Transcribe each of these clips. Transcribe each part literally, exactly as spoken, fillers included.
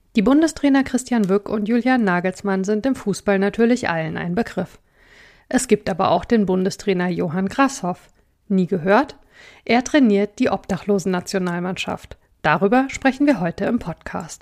Die Bundestrainer Christian Wück und Julian Nagelsmann sind im Fußball natürlich allen ein Begriff. Es gibt aber auch den Bundestrainer Johann Grasshoff. Nie gehört? Er trainiert die Obdachlosen-Nationalmannschaft. Darüber sprechen wir heute im Podcast.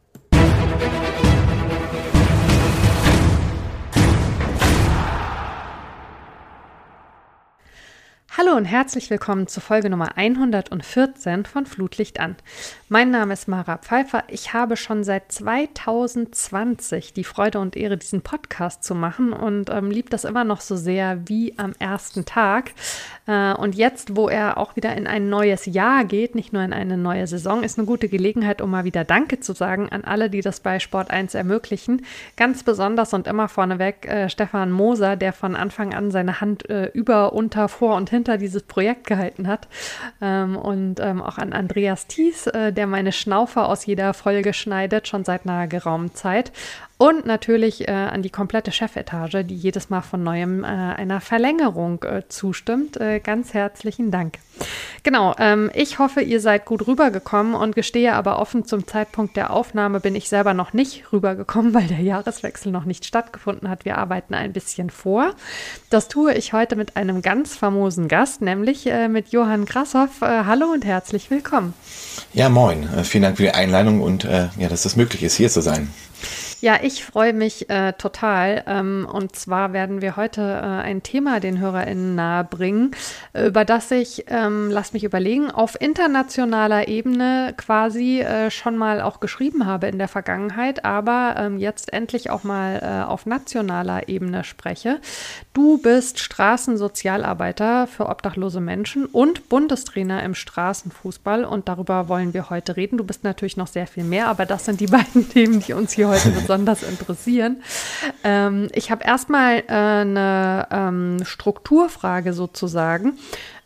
Hallo und herzlich willkommen zur Folge Nummer hundertvierzehn von Flutlicht an. Mein Name ist Mara Pfeiffer. Ich habe schon seit zweitausendzwanzig die Freude und Ehre, diesen Podcast zu machen und ähm, liebe das immer noch so sehr wie am ersten Tag. Äh, und jetzt, wo er auch wieder in ein neues Jahr geht, nicht nur in eine neue Saison, ist eine gute Gelegenheit, um mal wieder Danke zu sagen an alle, die das bei Sport eins ermöglichen. Ganz besonders und immer vorneweg äh, Stefan Moser, der von Anfang an seine Hand äh, über, unter, vor und hinter dieses Projekt gehalten hat. Ähm, und ähm, auch an Andreas Thies, äh, der meine Schnaufer aus jeder Folge schneidet, schon seit einer geraumen Zeit. Und natürlich äh, an die komplette Chefetage, die jedes Mal von Neuem äh, einer Verlängerung äh, zustimmt. Äh, ganz herzlichen Dank. Genau, ähm, ich hoffe, ihr seid gut rübergekommen und gestehe aber offen, zum Zeitpunkt der Aufnahme bin ich selber noch nicht rübergekommen, weil der Jahreswechsel noch nicht stattgefunden hat. Wir arbeiten ein bisschen vor. Das tue ich heute mit einem ganz famosen Gast, nämlich äh, mit Johann Grasshoff. Äh, hallo und herzlich willkommen. Ja, moin. Äh, vielen Dank für die Einladung und äh, ja, dass es möglich ist, hier zu sein. Ja, ich freue mich äh, total. Ähm, und zwar werden wir heute äh, ein Thema den HörerInnen nahebringen, über das ich, ähm, lasst mich überlegen, auf internationaler Ebene quasi äh, schon mal auch geschrieben habe in der Vergangenheit, aber ähm, jetzt endlich auch mal äh, auf nationaler Ebene spreche. Du bist Straßensozialarbeiter für obdachlose Menschen und Bundestrainer im Straßenfußball und darüber wollen wir heute reden. Du bist natürlich noch sehr viel mehr, aber das sind die beiden Themen, die uns hier heute besonders interessieren. Ähm, ich habe erstmal äh, eine ähm, Strukturfrage sozusagen.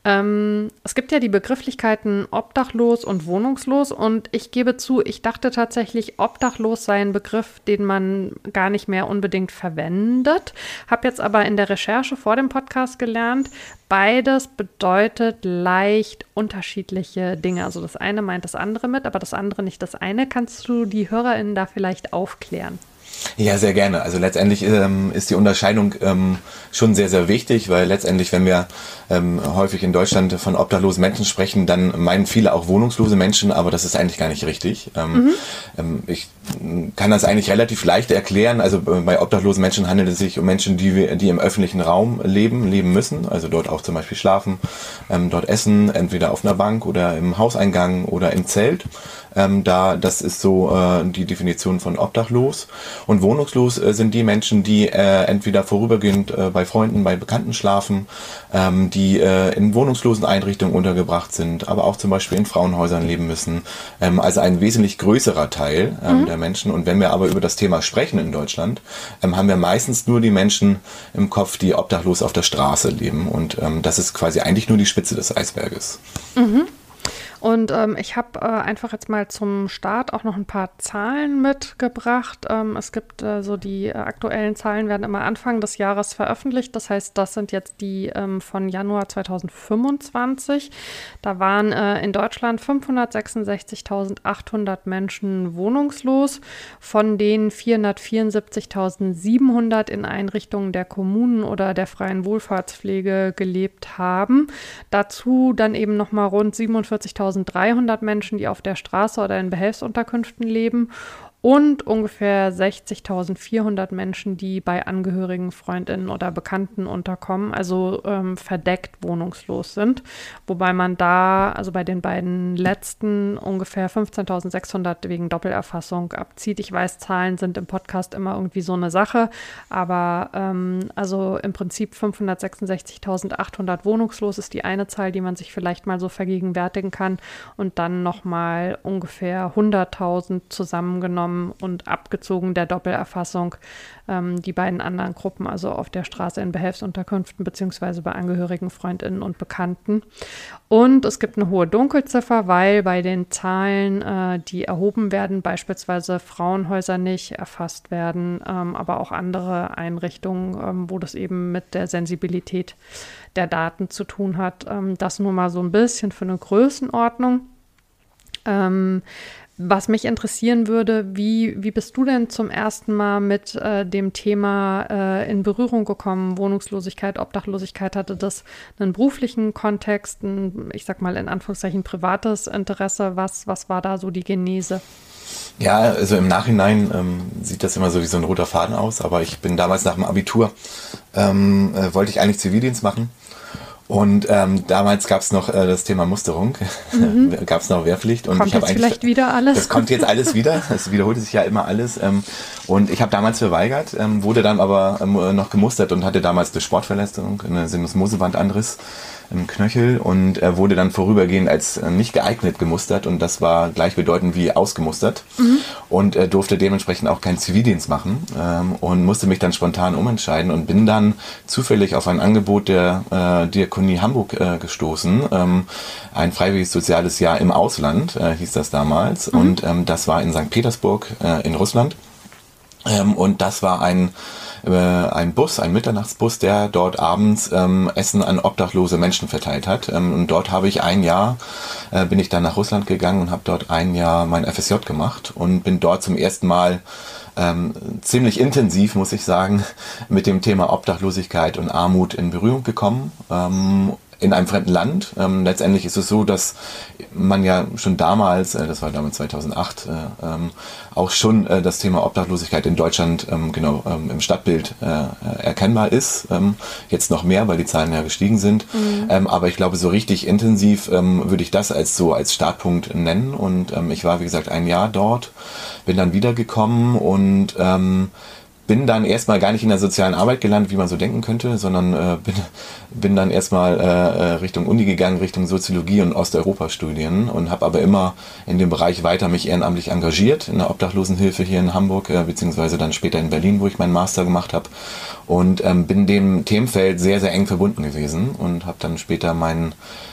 Ähm, es gibt ja die Begrifflichkeiten obdachlos und wohnungslos und ich gebe zu, ich dachte tatsächlich, obdachlos sei ein Begriff, den man gar nicht mehr unbedingt verwendet. Habe jetzt aber in der Recherche vor dem Podcast gelernt, beides bedeutet leicht unterschiedliche Dinge. Also das eine meint das andere mit, aber das andere nicht das eine. Kannst du die HörerInnen da vielleicht aufklären? Ja, sehr gerne. Also letztendlich ähm, ist die Unterscheidung ähm, schon sehr, sehr wichtig, weil letztendlich, wenn wir ähm, häufig in Deutschland von obdachlosen Menschen sprechen, dann meinen viele auch wohnungslose Menschen, aber das ist eigentlich gar nicht richtig. Ähm, mhm. ähm, ich kann das eigentlich relativ leicht erklären. Also bei obdachlosen Menschen handelt es sich um Menschen, die, die im öffentlichen Raum leben, leben müssen, also dort auch zum Beispiel schlafen, ähm, dort essen, entweder auf einer Bank oder im Hauseingang oder im Zelt. Ähm, da, das ist so äh, die Definition von obdachlos. Und wohnungslos äh, sind die Menschen, die äh, entweder vorübergehend äh, bei Freunden, bei Bekannten schlafen, ähm, die äh, in wohnungslosen Einrichtungen untergebracht sind, aber auch zum Beispiel in Frauenhäusern leben müssen. Ähm, also ein wesentlich größerer Teil ähm, mhm. der Menschen. Und wenn wir aber über das Thema sprechen in Deutschland, ähm, haben wir meistens nur die Menschen im Kopf, die obdachlos auf der Straße leben. Und ähm, das ist quasi eigentlich nur die Spitze des Eisberges. Mhm. Und ähm, ich habe äh, einfach jetzt mal zum Start auch noch ein paar Zahlen mitgebracht. Ähm, es gibt äh, so die äh, aktuellen Zahlen werden immer Anfang des Jahres veröffentlicht. Das heißt, das sind jetzt die ähm, von Januar zweitausendfünfundzwanzig. Da waren äh, in Deutschland fünfhundertsechsundsechzigtausendachthundert Menschen wohnungslos, von denen vierhundertvierundsiebzigtausendsiebenhundert in Einrichtungen der Kommunen oder der freien Wohlfahrtspflege gelebt haben. Dazu dann eben nochmal rund siebenundvierzigtausenddreihundert Menschen, die auf der Straße oder in Behelfsunterkünften leben und ungefähr sechzigtausendvierhundert Menschen, die bei Angehörigen, Freundinnen oder Bekannten unterkommen, also ähm, verdeckt wohnungslos sind. Wobei man da, also bei den beiden letzten, ungefähr fünfzehntausendsechshundert wegen Doppelerfassung abzieht. Ich weiß, Zahlen sind im Podcast immer irgendwie so eine Sache, aber ähm, also im Prinzip fünfhundertsechsundsechzigtausendachthundert wohnungslos ist die eine Zahl, die man sich vielleicht mal so vergegenwärtigen kann und dann nochmal ungefähr hunderttausend zusammengenommen und abgezogen der Doppelerfassung ähm, die beiden anderen Gruppen, also auf der Straße in Behelfsunterkünften beziehungsweise bei Angehörigen, Freundinnen und Bekannten. Und es gibt eine hohe Dunkelziffer, weil bei den Zahlen, äh, die erhoben werden, beispielsweise Frauenhäuser nicht erfasst werden, ähm, aber auch andere Einrichtungen, ähm, wo das eben mit der Sensibilität der Daten zu tun hat. Ähm, das nur mal so ein bisschen für eine Größenordnung. Ähm, Was mich interessieren würde, wie, wie bist du denn zum ersten Mal mit äh, dem Thema äh, in Berührung gekommen? Wohnungslosigkeit, Obdachlosigkeit, hatte das einen beruflichen Kontext, ein, ich sag mal in Anführungszeichen privates Interesse? Was, was war da so die Genese? Ja, also im Nachhinein ähm, sieht das immer so wie so ein roter Faden aus, aber ich bin damals nach dem Abitur, ähm, äh, wollte ich eigentlich Zivildienst machen. Und ähm, damals gab es noch äh, das Thema Musterung, mhm. gab es noch Wehrpflicht. Und kommt ich habe jetzt eigentlich vielleicht wieder alles? Das kommt jetzt alles wieder, es wiederholte sich ja immer alles. Ähm, und ich habe damals verweigert, ähm, wurde dann aber ähm, noch gemustert und hatte damals eine Sportverletzung, eine Sinusmosebandanriss im Knöchel und äh, wurde dann vorübergehend als äh, nicht geeignet gemustert und das war gleichbedeutend wie ausgemustert mhm. und äh, durfte dementsprechend auch keinen Zivildienst machen ähm, und musste mich dann spontan umentscheiden und bin dann zufällig auf ein Angebot der äh, Diakonie Hamburg äh, gestoßen, ähm, ein freiwilliges soziales Jahr im Ausland äh, hieß das damals mhm. und ähm, das war in Sankt Petersburg äh, in Russland ähm, und das war ein ein Bus, ein Mitternachtsbus, der dort abends ähm, Essen an obdachlose Menschen verteilt hat. Ähm, und dort habe ich ein Jahr, äh, bin ich dann nach Russland gegangen und habe dort ein Jahr mein F S J gemacht und bin dort zum ersten Mal ähm, ziemlich intensiv, muss ich sagen, mit dem Thema Obdachlosigkeit und Armut in Berührung gekommen. Ähm, in einem fremden Land. Ähm, letztendlich ist es so, dass man ja schon damals, äh, das war damals zweitausendacht, äh, ähm, auch schon äh, das Thema Obdachlosigkeit in Deutschland ähm, genau ähm, im Stadtbild äh, erkennbar ist. Ähm, jetzt noch mehr, weil die Zahlen ja gestiegen sind. Mhm. Ähm, aber ich glaube, so richtig intensiv ähm, würde ich das als so als Startpunkt nennen. Und ähm, ich war, wie gesagt, ein Jahr dort, bin dann wiedergekommen und ähm, bin dann erstmal gar nicht in der sozialen Arbeit gelandet, wie man so denken könnte, sondern äh, bin, bin dann erstmal äh, Richtung Uni gegangen, Richtung Soziologie und Osteuropa-Studien und habe aber immer in dem Bereich weiter mich ehrenamtlich engagiert, in der Obdachlosenhilfe hier in Hamburg, äh, beziehungsweise dann später in Berlin, wo ich meinen Master gemacht habe und ähm, bin dem Themenfeld sehr, sehr eng verbunden gewesen und habe dann später meinen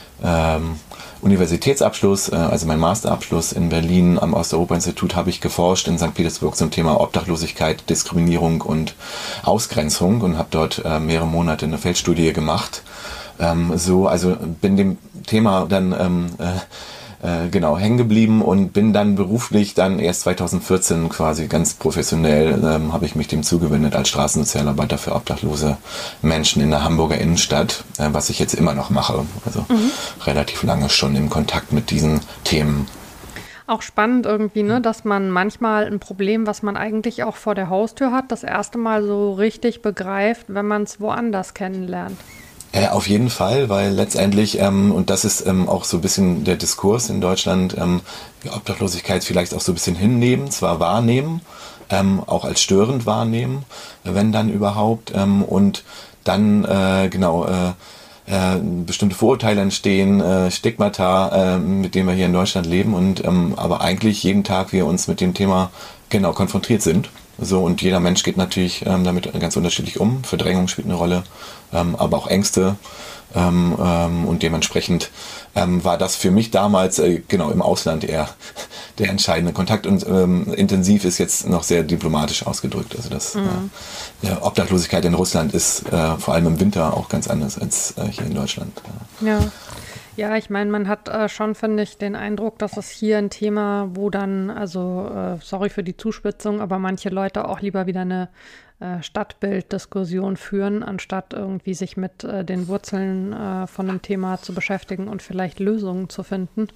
ähm, Universitätsabschluss, also mein Masterabschluss in Berlin am Osteuropa-Institut, habe ich geforscht in Sankt Petersburg zum Thema Obdachlosigkeit, Diskriminierung und Ausgrenzung und habe dort äh, mehrere Monate eine Feldstudie gemacht. Ähm, so, also bin dem Thema dann ähm, äh, äh, genau hängen geblieben und bin dann beruflich dann erst zweitausendvierzehn quasi ganz professionell ähm, habe ich mich dem zugewendet als Straßensozialarbeiter für obdachlose Menschen in der Hamburger Innenstadt, äh, was ich jetzt immer noch mache. Also mhm. relativ lange schon im Kontakt mit diesen Themen. Auch spannend irgendwie, ne, dass man manchmal ein Problem, was man eigentlich auch vor der Haustür hat, das erste Mal so richtig begreift, wenn man es woanders kennenlernt. Ja, auf jeden Fall, weil letztendlich, ähm, und das ist ähm, auch so ein bisschen der Diskurs in Deutschland, ähm, die Obdachlosigkeit vielleicht auch so ein bisschen hinnehmen, zwar wahrnehmen, ähm, auch als störend wahrnehmen, wenn dann überhaupt, ähm, und dann äh, genau äh, äh, bestimmte Vorurteile entstehen, äh, Stigmata, äh, mit denen wir hier in Deutschland leben und ähm, aber eigentlich jeden Tag wir uns mit dem Thema genau konfrontiert sind. So, und jeder Mensch geht natürlich ähm, damit ganz unterschiedlich um. Verdrängung spielt eine Rolle, ähm, aber auch Ängste. Ähm, ähm, und dementsprechend ähm, war das für mich damals äh, genau im Ausland eher der entscheidende Kontakt. Und ähm, intensiv ist jetzt noch sehr diplomatisch ausgedrückt. Also das mhm. äh, ja, Obdachlosigkeit in Russland ist äh, vor allem im Winter auch ganz anders als äh, hier in Deutschland. Ja. Ja, ich meine, man hat äh, schon, finde ich, den Eindruck, dass es hier ein Thema, wo dann, also äh, sorry für die Zuspitzung, aber manche Leute auch lieber wieder eine äh, Stadtbilddiskussion führen, anstatt irgendwie sich mit äh, den Wurzeln äh, von einem Thema zu beschäftigen und vielleicht Lösungen zu finden.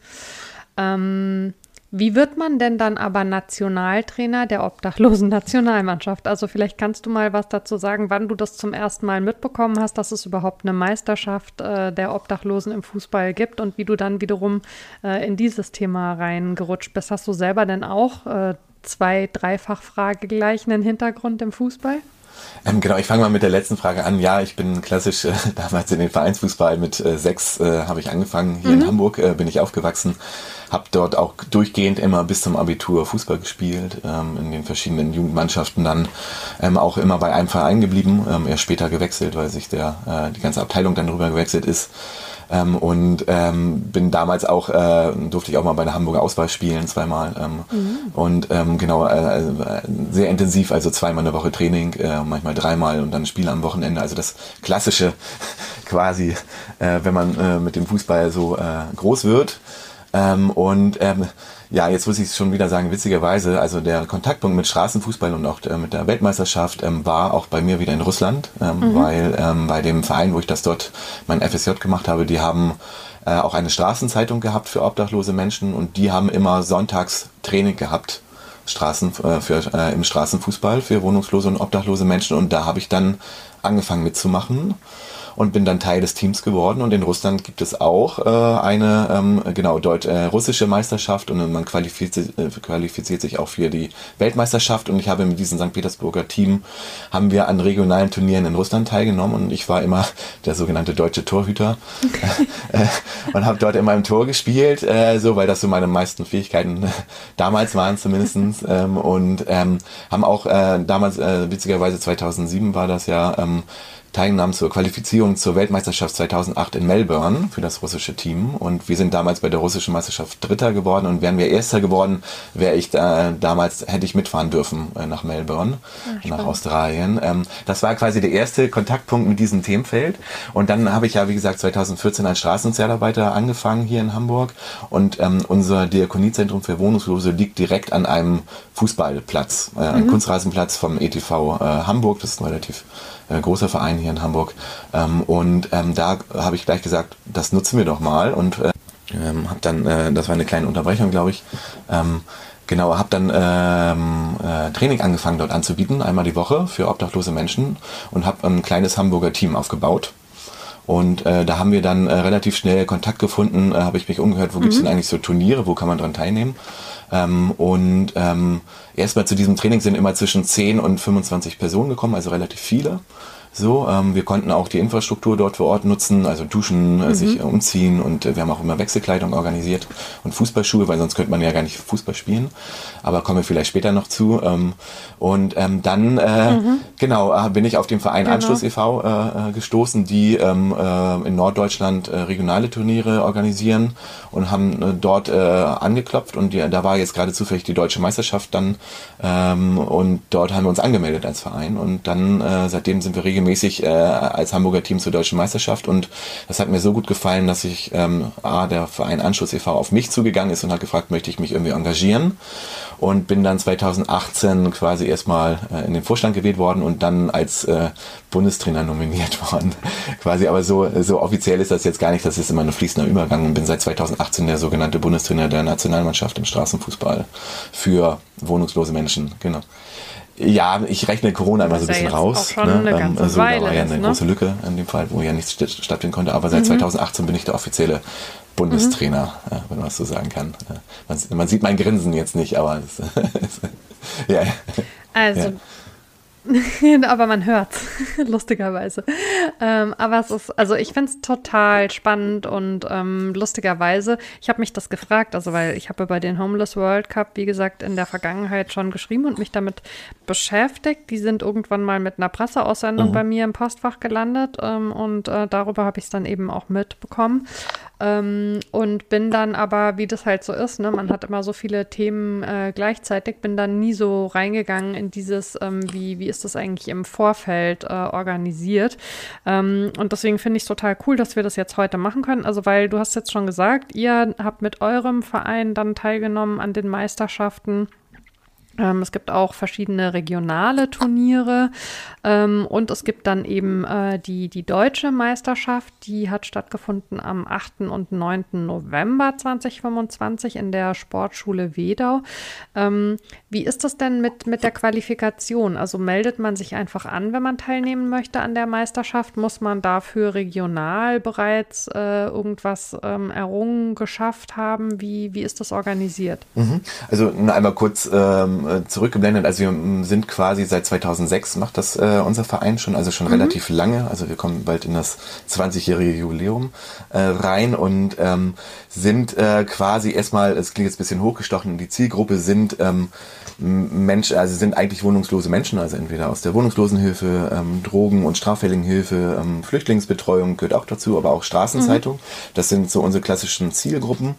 Ähm, Wie wird man denn dann aber Nationaltrainer der obdachlosen Nationalmannschaft? Also vielleicht kannst du mal was dazu sagen, wann du das zum ersten Mal mitbekommen hast, dass es überhaupt eine Meisterschaft äh, der Obdachlosen im Fußball gibt und wie du dann wiederum äh, in dieses Thema reingerutscht bist. Hast du selber denn auch äh, zwei-, dreifach-Frage gleich einen Hintergrund im Fußball? Ähm, genau, ich fange mal mit der letzten Frage an. Ja, ich bin klassisch äh, damals in den Vereinsfußball mit äh, sechs äh, habe ich angefangen. Hier mhm. in Hamburg äh, bin ich aufgewachsen. Habe dort auch durchgehend immer bis zum Abitur Fußball gespielt, ähm, in den verschiedenen Jugendmannschaften dann ähm, auch immer bei einem Verein geblieben, ähm, erst später gewechselt, weil sich der äh, die ganze Abteilung dann rüber gewechselt ist. Ähm, und ähm, bin damals auch, äh, durfte ich auch mal bei der Hamburger Auswahl spielen, zweimal. Ähm, mhm. Und ähm, genau, äh, sehr intensiv, also zweimal in der Woche Training, äh, manchmal dreimal und dann Spiele am Wochenende. Also das Klassische quasi, äh, wenn man äh, mit dem Fußball so äh, groß wird. Ähm, und ähm, Ja, jetzt muss ich es schon wieder sagen, witzigerweise, also der Kontaktpunkt mit Straßenfußball und auch äh, mit der Weltmeisterschaft ähm, war auch bei mir wieder in Russland, ähm, mhm. weil ähm, bei dem Verein, wo ich das dort mein F S J gemacht habe, die haben äh, auch eine Straßenzeitung gehabt für obdachlose Menschen und die haben immer sonntags Training gehabt, Straßen, äh, für, äh, im Straßenfußball für wohnungslose und obdachlose Menschen und da habe ich dann angefangen mitzumachen. Und bin dann Teil des Teams geworden. Und in Russland gibt es auch äh, eine ähm, genau deutsch, äh, russische Meisterschaft und man qualifiziert, äh, qualifiziert sich auch für die Weltmeisterschaft. Und ich habe mit diesem Sankt Petersburger Team haben wir an regionalen Turnieren in Russland teilgenommen und ich war immer der sogenannte deutsche Torhüter äh, und habe dort immer im Tor gespielt, äh, so weil das so meine meisten Fähigkeiten äh, damals waren zumindestens ähm, und ähm, haben auch äh, damals äh, witzigerweise zweitausendsieben war das ja ähm, teilgenommen zur Qualifizierung zur Weltmeisterschaft zweitausendacht in Melbourne für das russische Team und wir sind damals bei der russischen Meisterschaft Dritter geworden und wären wir Erster geworden, wäre ich da, damals, hätte ich mitfahren dürfen äh, nach Melbourne, Ach, nach Australien. Ähm, das war quasi der erste Kontaktpunkt mit diesem Themenfeld und dann habe ich ja, wie gesagt, zweitausendvierzehn als Straßensozialarbeiter angefangen hier in Hamburg und ähm, unser Diakoniezentrum für Wohnungslose liegt direkt an einem Fußballplatz, äh, ein mhm. Kunstrasenplatz vom E T V äh, Hamburg, das ist ein relativ äh, großer Verein hier in Hamburg ähm, und ähm, da habe ich gleich gesagt, das nutzen wir doch mal und äh, ähm, habe dann, äh, das war eine kleine Unterbrechung, glaube ich, ähm, genau, habe dann ähm, äh, Training angefangen dort anzubieten, einmal die Woche für obdachlose Menschen und habe ein kleines Hamburger Team aufgebaut. Und äh, da haben wir dann äh, relativ schnell Kontakt gefunden, äh, habe ich mich umgehört, wo mhm. gibt es denn eigentlich so Turniere, wo kann man dran teilnehmen? Ähm, und ähm, erstmal zu diesem Training sind immer zwischen zehn und fünfundzwanzig Personen gekommen, also relativ viele. So, ähm, wir konnten auch die Infrastruktur dort vor Ort nutzen, also duschen, äh, mhm. sich äh, umziehen und äh, wir haben auch immer Wechselkleidung organisiert und Fußballschuhe, weil sonst könnte man ja gar nicht Fußball spielen, aber kommen wir vielleicht später noch zu. Ähm, und ähm, dann, äh, mhm. genau, äh, bin ich auf den Verein genau. Anschluss e V äh, gestoßen, die ähm, äh, in Norddeutschland äh, regionale Turniere organisieren und haben äh, dort äh, angeklopft und die, da war jetzt gerade zufällig die deutsche Meisterschaft dann ähm, und dort haben wir uns angemeldet als Verein und dann äh, seitdem sind wir regelmäßig mäßig äh, als Hamburger Team zur Deutschen Meisterschaft und das hat mir so gut gefallen, dass ich ähm, A, der Verein Anschluss e V auf mich zugegangen ist und hat gefragt, möchte ich mich irgendwie engagieren und bin dann zweitausendachtzehn quasi erstmal äh, in den Vorstand gewählt worden und dann als äh, Bundestrainer nominiert worden. Quasi, aber so, so offiziell ist das jetzt gar nicht, das ist immer ein fließender Übergang und bin seit zweitausendachtzehn der sogenannte Bundestrainer der Nationalmannschaft im Straßenfußball für wohnungslose Menschen, genau. Ja, ich rechne Corona immer so ein bisschen ja raus. Auch schon ne? eine ganze also, Weile da war ja eine ist, ne? große Lücke in dem Fall, wo ja nichts stattfinden konnte. Aber seit mhm. zweitausendachtzehn bin ich der offizielle Bundestrainer, mhm. wenn man das so sagen kann. Man, man sieht mein Grinsen jetzt nicht, aber es, ja. Also, ja. Aber man hört's, lustigerweise. Ähm, aber es ist, also ich finde es total spannend und ähm, lustigerweise, ich habe mich das gefragt, also weil ich habe bei den Homeless World Cup, wie gesagt, in der Vergangenheit schon geschrieben und mich damit beschäftigt. Die sind irgendwann mal mit einer Presseaussendung mhm. bei mir im Postfach gelandet ähm, und äh, darüber habe ich es dann eben auch mitbekommen. Ähm, und bin dann aber, wie das halt so ist, ne, man hat immer so viele Themen äh, gleichzeitig, bin dann nie so reingegangen in dieses, ähm, wie, wie ist das eigentlich im Vorfeld äh, organisiert. Ähm, und deswegen finde ich es total cool, dass wir das jetzt heute machen können. Also weil du hast jetzt schon gesagt, ihr habt mit eurem Verein dann teilgenommen an den Meisterschaften. Ähm, es gibt auch verschiedene regionale Turniere ähm, und es gibt dann eben äh, die, die deutsche Meisterschaft, die hat stattgefunden am achten und neunten November zweitausendfünfundzwanzig in der Sportschule Wedau. Ähm, wie ist das denn mit, mit der Qualifikation? Also meldet man sich einfach an, wenn man teilnehmen möchte an der Meisterschaft? Muss man dafür regional bereits äh, irgendwas ähm, errungen, geschafft haben? Wie, wie ist das organisiert? Mhm. Also nur einmal kurz ähm, zurückgeblendet, also wir sind quasi seit zweitausendsechs macht das äh, unser Verein schon, also schon mhm. relativ lange, also wir kommen bald in das zwanzigjährige Jubiläum äh, rein und ähm, sind äh, quasi erstmal, es klingt jetzt ein bisschen hochgestochen, die Zielgruppe sind ähm, Menschen, also sind eigentlich wohnungslose Menschen, also entweder aus der Wohnungslosenhilfe, ähm, Drogen- und Straffälligenhilfe, ähm, Flüchtlingsbetreuung gehört auch dazu, aber auch Straßenzeitung, mhm. das sind so unsere klassischen Zielgruppen.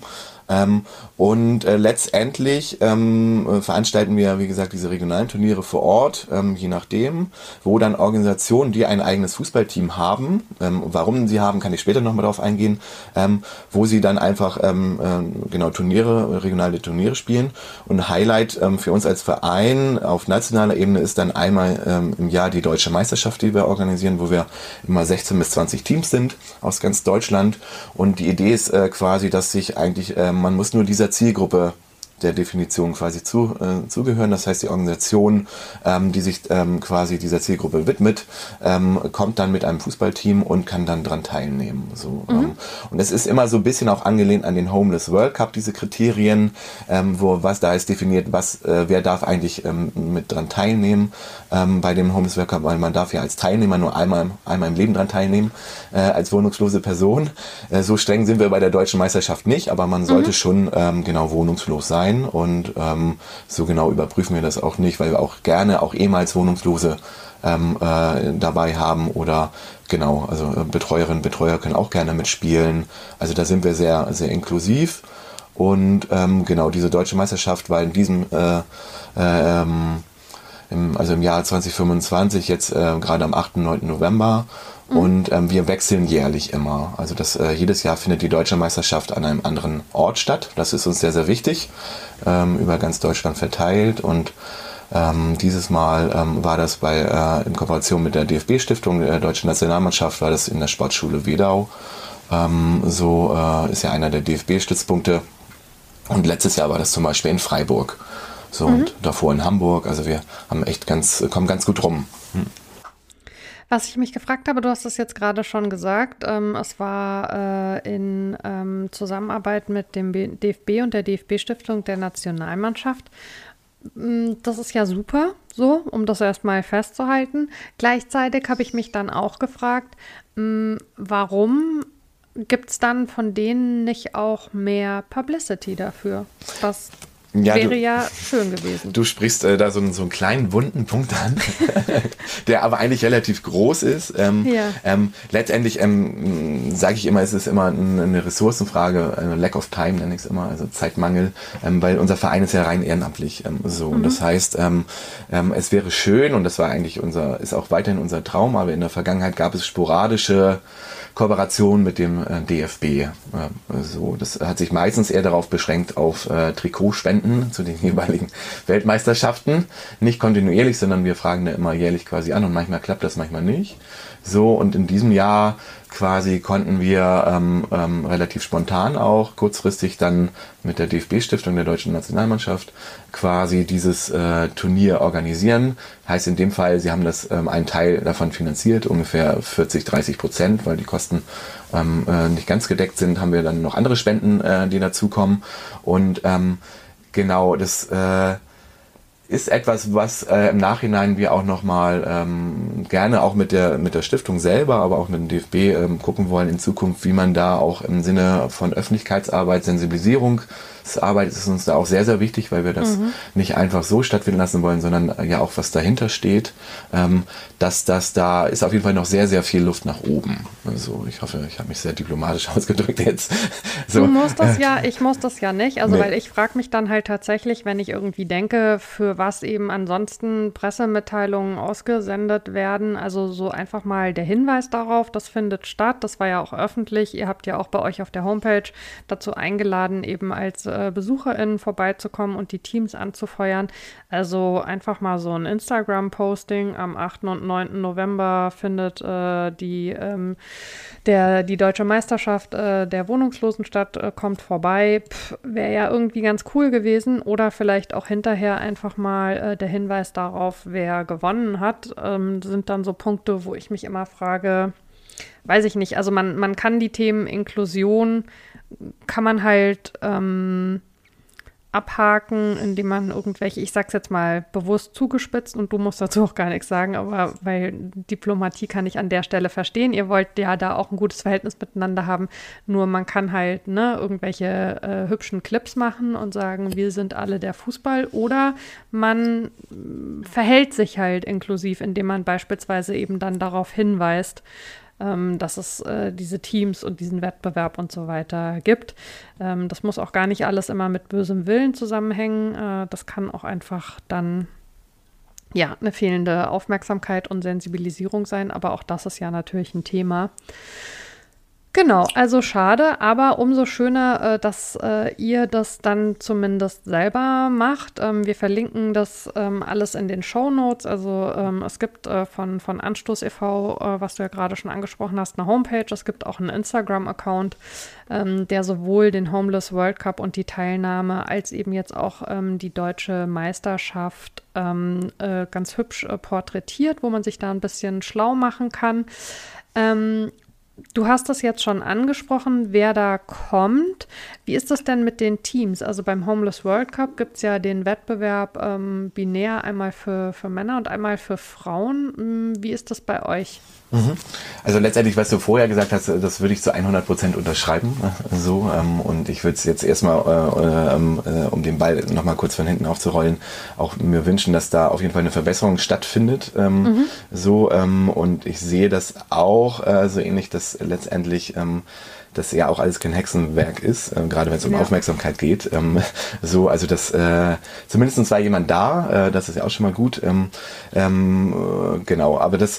Ähm, und äh, letztendlich ähm, äh, veranstalten wir, wie gesagt, diese regionalen Turniere vor Ort, ähm, je nachdem, wo dann Organisationen, die ein eigenes Fußballteam haben, ähm, warum sie haben, kann ich später nochmal drauf eingehen, ähm, wo sie dann einfach ähm, äh, genau Turniere, regionale Turniere spielen. Und Highlight ähm, für uns als Verein auf nationaler Ebene ist dann einmal ähm, im Jahr die Deutsche Meisterschaft, die wir organisieren, wo wir immer sechzehn bis zwanzig Teams sind aus ganz Deutschland. Und die Idee ist äh, quasi, dass sich eigentlich, äh, man muss nur dieser Zielgruppe der Definition quasi zu, äh, zugehören. Das heißt, die Organisation, ähm, die sich ähm, quasi dieser Zielgruppe widmet, ähm, kommt dann mit einem Fußballteam und kann dann dran teilnehmen. So, mhm. ähm, und es ist immer so ein bisschen auch angelehnt an den Homeless World Cup, diese Kriterien, ähm, wo was da ist definiert, was äh, wer darf eigentlich ähm, mit dran teilnehmen ähm, bei dem Homeless World Cup, weil man darf ja als Teilnehmer nur einmal, einmal im Leben dran teilnehmen, äh, als wohnungslose Person. Äh, so streng sind wir bei der Deutschen Meisterschaft nicht, aber man sollte mhm. schon ähm, genau wohnungslos sein. Und ähm, so genau überprüfen wir das auch nicht, weil wir auch gerne auch ehemals Wohnungslose ähm, äh, dabei haben oder genau, also äh, Betreuerinnen, Betreuer können auch gerne mitspielen. Also da sind wir sehr, sehr inklusiv. Und ähm, genau, diese Deutsche Meisterschaft war in diesem äh, äh, im, also im Jahr zwanzig fünfundzwanzig, jetzt äh, gerade am achten und neunten November. Und ähm, wir wechseln jährlich immer. Also das äh, jedes Jahr findet die Deutsche Meisterschaft an einem anderen Ort statt. Das ist uns sehr, sehr wichtig, ähm, über ganz Deutschland verteilt. Und ähm, dieses Mal ähm, war das bei äh, in Kooperation mit der D F B-Stiftung, der Deutschen Nationalmannschaft, war das in der Sportschule Wedau. Ähm, so äh, ist ja einer der D F B-Stützpunkte. Und letztes Jahr war das zum Beispiel in Freiburg. So mhm. und davor in Hamburg. Also wir haben echt ganz, kommen ganz gut rum. Hm. Was ich mich gefragt habe, du hast es jetzt gerade schon gesagt, ähm, es war äh, in ähm, Zusammenarbeit mit dem B- D F B und der D F B-Stiftung der Nationalmannschaft. Das ist ja super, so, um das erstmal festzuhalten. Gleichzeitig habe ich mich dann auch gefragt, mh, warum gibt es dann von denen nicht auch mehr Publicity dafür? Das Ja, wäre du, ja schön gewesen. Du sprichst äh, da so einen, so einen kleinen wunden Punkt an, der aber eigentlich relativ groß ist. Ähm, ja. ähm, letztendlich ähm, sage ich immer, es ist immer eine Ressourcenfrage, eine Lack of Time nenne ich es immer, also Zeitmangel, ähm, weil unser Verein ist ja rein ehrenamtlich. Ähm, so mhm. Und das heißt, ähm, ähm, es wäre schön, und das war eigentlich unser, ist auch weiterhin unser Traum, aber in der Vergangenheit gab es sporadische Kooperation mit dem äh, D F B. Äh, so, das hat sich meistens eher darauf beschränkt auf äh, Trikotspenden zu den jeweiligen Weltmeisterschaften. Nicht kontinuierlich, sondern wir fragen da immer jährlich quasi an und manchmal klappt das, manchmal nicht. So, und in diesem Jahr quasi konnten wir ähm, ähm, relativ spontan auch kurzfristig dann mit der D F B-Stiftung der Deutschen Nationalmannschaft quasi dieses äh, Turnier organisieren. Heißt in dem Fall, sie haben das ähm, einen Teil davon finanziert, ungefähr vierzig, dreißig Prozent, weil die Kosten ähm, äh, nicht ganz gedeckt sind, haben wir dann noch andere Spenden, äh, die dazukommen. Und ähm, genau, das äh, ist etwas, was äh, im Nachhinein wir auch nochmal ähm, gerne auch mit der mit der Stiftung selber, aber auch mit dem D F B ähm, gucken wollen in Zukunft, wie man da auch im Sinne von Öffentlichkeitsarbeit, Sensibilisierung, Arbeit ist uns da auch sehr, sehr wichtig, weil wir das mhm. nicht einfach so stattfinden lassen wollen, sondern ja auch was dahinter steht, ähm, dass das da ist auf jeden Fall noch sehr, sehr viel Luft nach oben. Also ich hoffe, ich habe mich sehr diplomatisch ausgedrückt jetzt. So. Du musst das ja, ich muss das ja nicht, also nee. Weil ich frage mich dann halt tatsächlich, wenn ich irgendwie denke, für was eben ansonsten Pressemitteilungen ausgesendet werden, also so einfach mal der Hinweis darauf, das findet statt, das war ja auch öffentlich, ihr habt ja auch bei euch auf der Homepage dazu eingeladen, eben als BesucherInnen vorbeizukommen und die Teams anzufeuern. Also einfach mal so ein Instagram-Posting. Am achten und neunten November findet äh, die, ähm, der, die Deutsche Meisterschaft äh, der Wohnungslosen statt, äh, kommt vorbei. Wäre ja irgendwie ganz cool gewesen. Oder vielleicht auch hinterher einfach mal äh, der Hinweis darauf, wer gewonnen hat. Ähm, sind dann so Punkte, wo ich mich immer frage, weiß ich nicht, also man, man kann die Themen Inklusion kann man halt ähm, abhaken, indem man irgendwelche, ich sag's jetzt mal bewusst zugespitzt und du musst dazu auch gar nichts sagen, aber weil Diplomatie kann ich an der Stelle verstehen. Ihr wollt ja da auch ein gutes Verhältnis miteinander haben, nur man kann halt ne, irgendwelche äh, hübschen Clips machen und sagen, wir sind alle der Fußball, oder man verhält sich halt inklusiv, indem man beispielsweise eben dann darauf hinweist, ähm, dass es äh, diese Teams und diesen Wettbewerb und so weiter gibt. Ähm, das muss auch gar nicht alles immer mit bösem Willen zusammenhängen. Äh, das kann auch einfach dann ja eine fehlende Aufmerksamkeit und Sensibilisierung sein, aber auch das ist ja natürlich ein Thema. Genau, also schade, aber umso schöner, äh, dass äh, ihr das dann zumindest selber macht. Ähm, wir verlinken das ähm, alles in den Shownotes. Also ähm, es gibt äh, von, von Anstoß e V, äh, was du ja gerade schon angesprochen hast, eine Homepage. Es gibt auch einen Instagram-Account, ähm, der sowohl den Homeless World Cup und die Teilnahme als eben jetzt auch ähm, die deutsche Meisterschaft ähm, äh, ganz hübsch äh, porträtiert, wo man sich da ein bisschen schlau machen kann. Ähm, Du hast das jetzt schon angesprochen, wer da kommt. Wie ist das denn mit den Teams? Also beim Homeless World Cup gibt es ja den Wettbewerb ähm, binär, einmal für, für Männer und einmal für Frauen. Wie ist das bei euch? Also letztendlich, was du vorher gesagt hast, das würde ich zu hundert Prozent unterschreiben. So, ähm, und ich würde es jetzt erstmal, äh, äh, um den Ball nochmal kurz von hinten aufzurollen, auch mir wünschen, dass da auf jeden Fall eine Verbesserung stattfindet. Ähm, mhm. So, ähm, und ich sehe das auch äh, so ähnlich, dass letztendlich ähm, das ja auch alles kein Hexenwerk ist, äh, gerade wenn es um ja. Aufmerksamkeit geht. Ähm, so, also das äh, zumindest war jemand da, äh, das ist ja auch schon mal gut. Ähm, ähm, äh, genau, aber das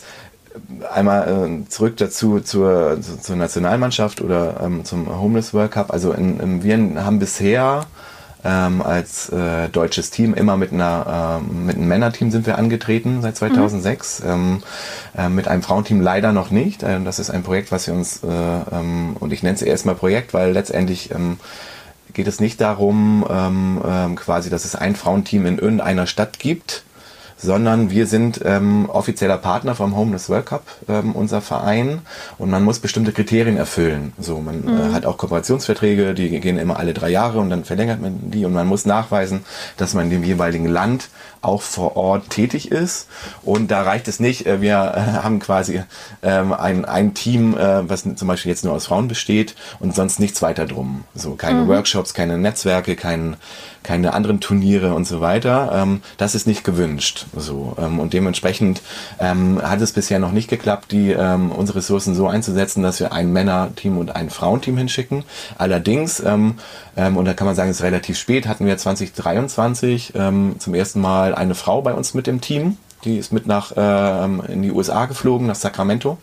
einmal äh, zurück dazu zur, zu, zur Nationalmannschaft oder ähm, zum Homeless World Cup. Also in, in, wir haben bisher ähm, als äh, deutsches Team immer mit einer äh, mit einem Männerteam sind wir angetreten seit zweitausendsechs. Mhm. Ähm, äh, mit einem Frauenteam leider noch nicht. Äh, das ist ein Projekt, was wir uns äh, ähm, und ich nenne es erstmal Projekt, weil letztendlich ähm, geht es nicht darum, ähm, ähm, quasi, dass es ein Frauenteam in irgendeiner Stadt gibt, sondern wir sind ähm, offizieller Partner vom Homeless World Cup, ähm, unser Verein, und man muss bestimmte Kriterien erfüllen. So, man mhm. äh, hat auch Kooperationsverträge, die gehen immer alle drei Jahre und dann verlängert man die, und man muss nachweisen, dass man in dem jeweiligen Land auch vor Ort tätig ist. Und da reicht es nicht, äh, wir äh, haben quasi ähm, ein, ein Team, äh, was zum Beispiel jetzt nur aus Frauen besteht und sonst nichts weiter drum. So, keine mhm. Workshops, keine Netzwerke, kein, keine anderen Turniere und so weiter. Ähm, das ist nicht gewünscht. So, ähm, und dementsprechend ähm, hat es bisher noch nicht geklappt, die ähm, unsere Ressourcen so einzusetzen, dass wir ein Männerteam und ein Frauenteam hinschicken. Allerdings, ähm, ähm, und da kann man sagen, es ist relativ spät, hatten wir zwanzig dreiundzwanzig ähm, zum ersten Mal eine Frau bei uns mit dem Team. Die ist mit nach ähm, in die U S A geflogen, nach Sacramento,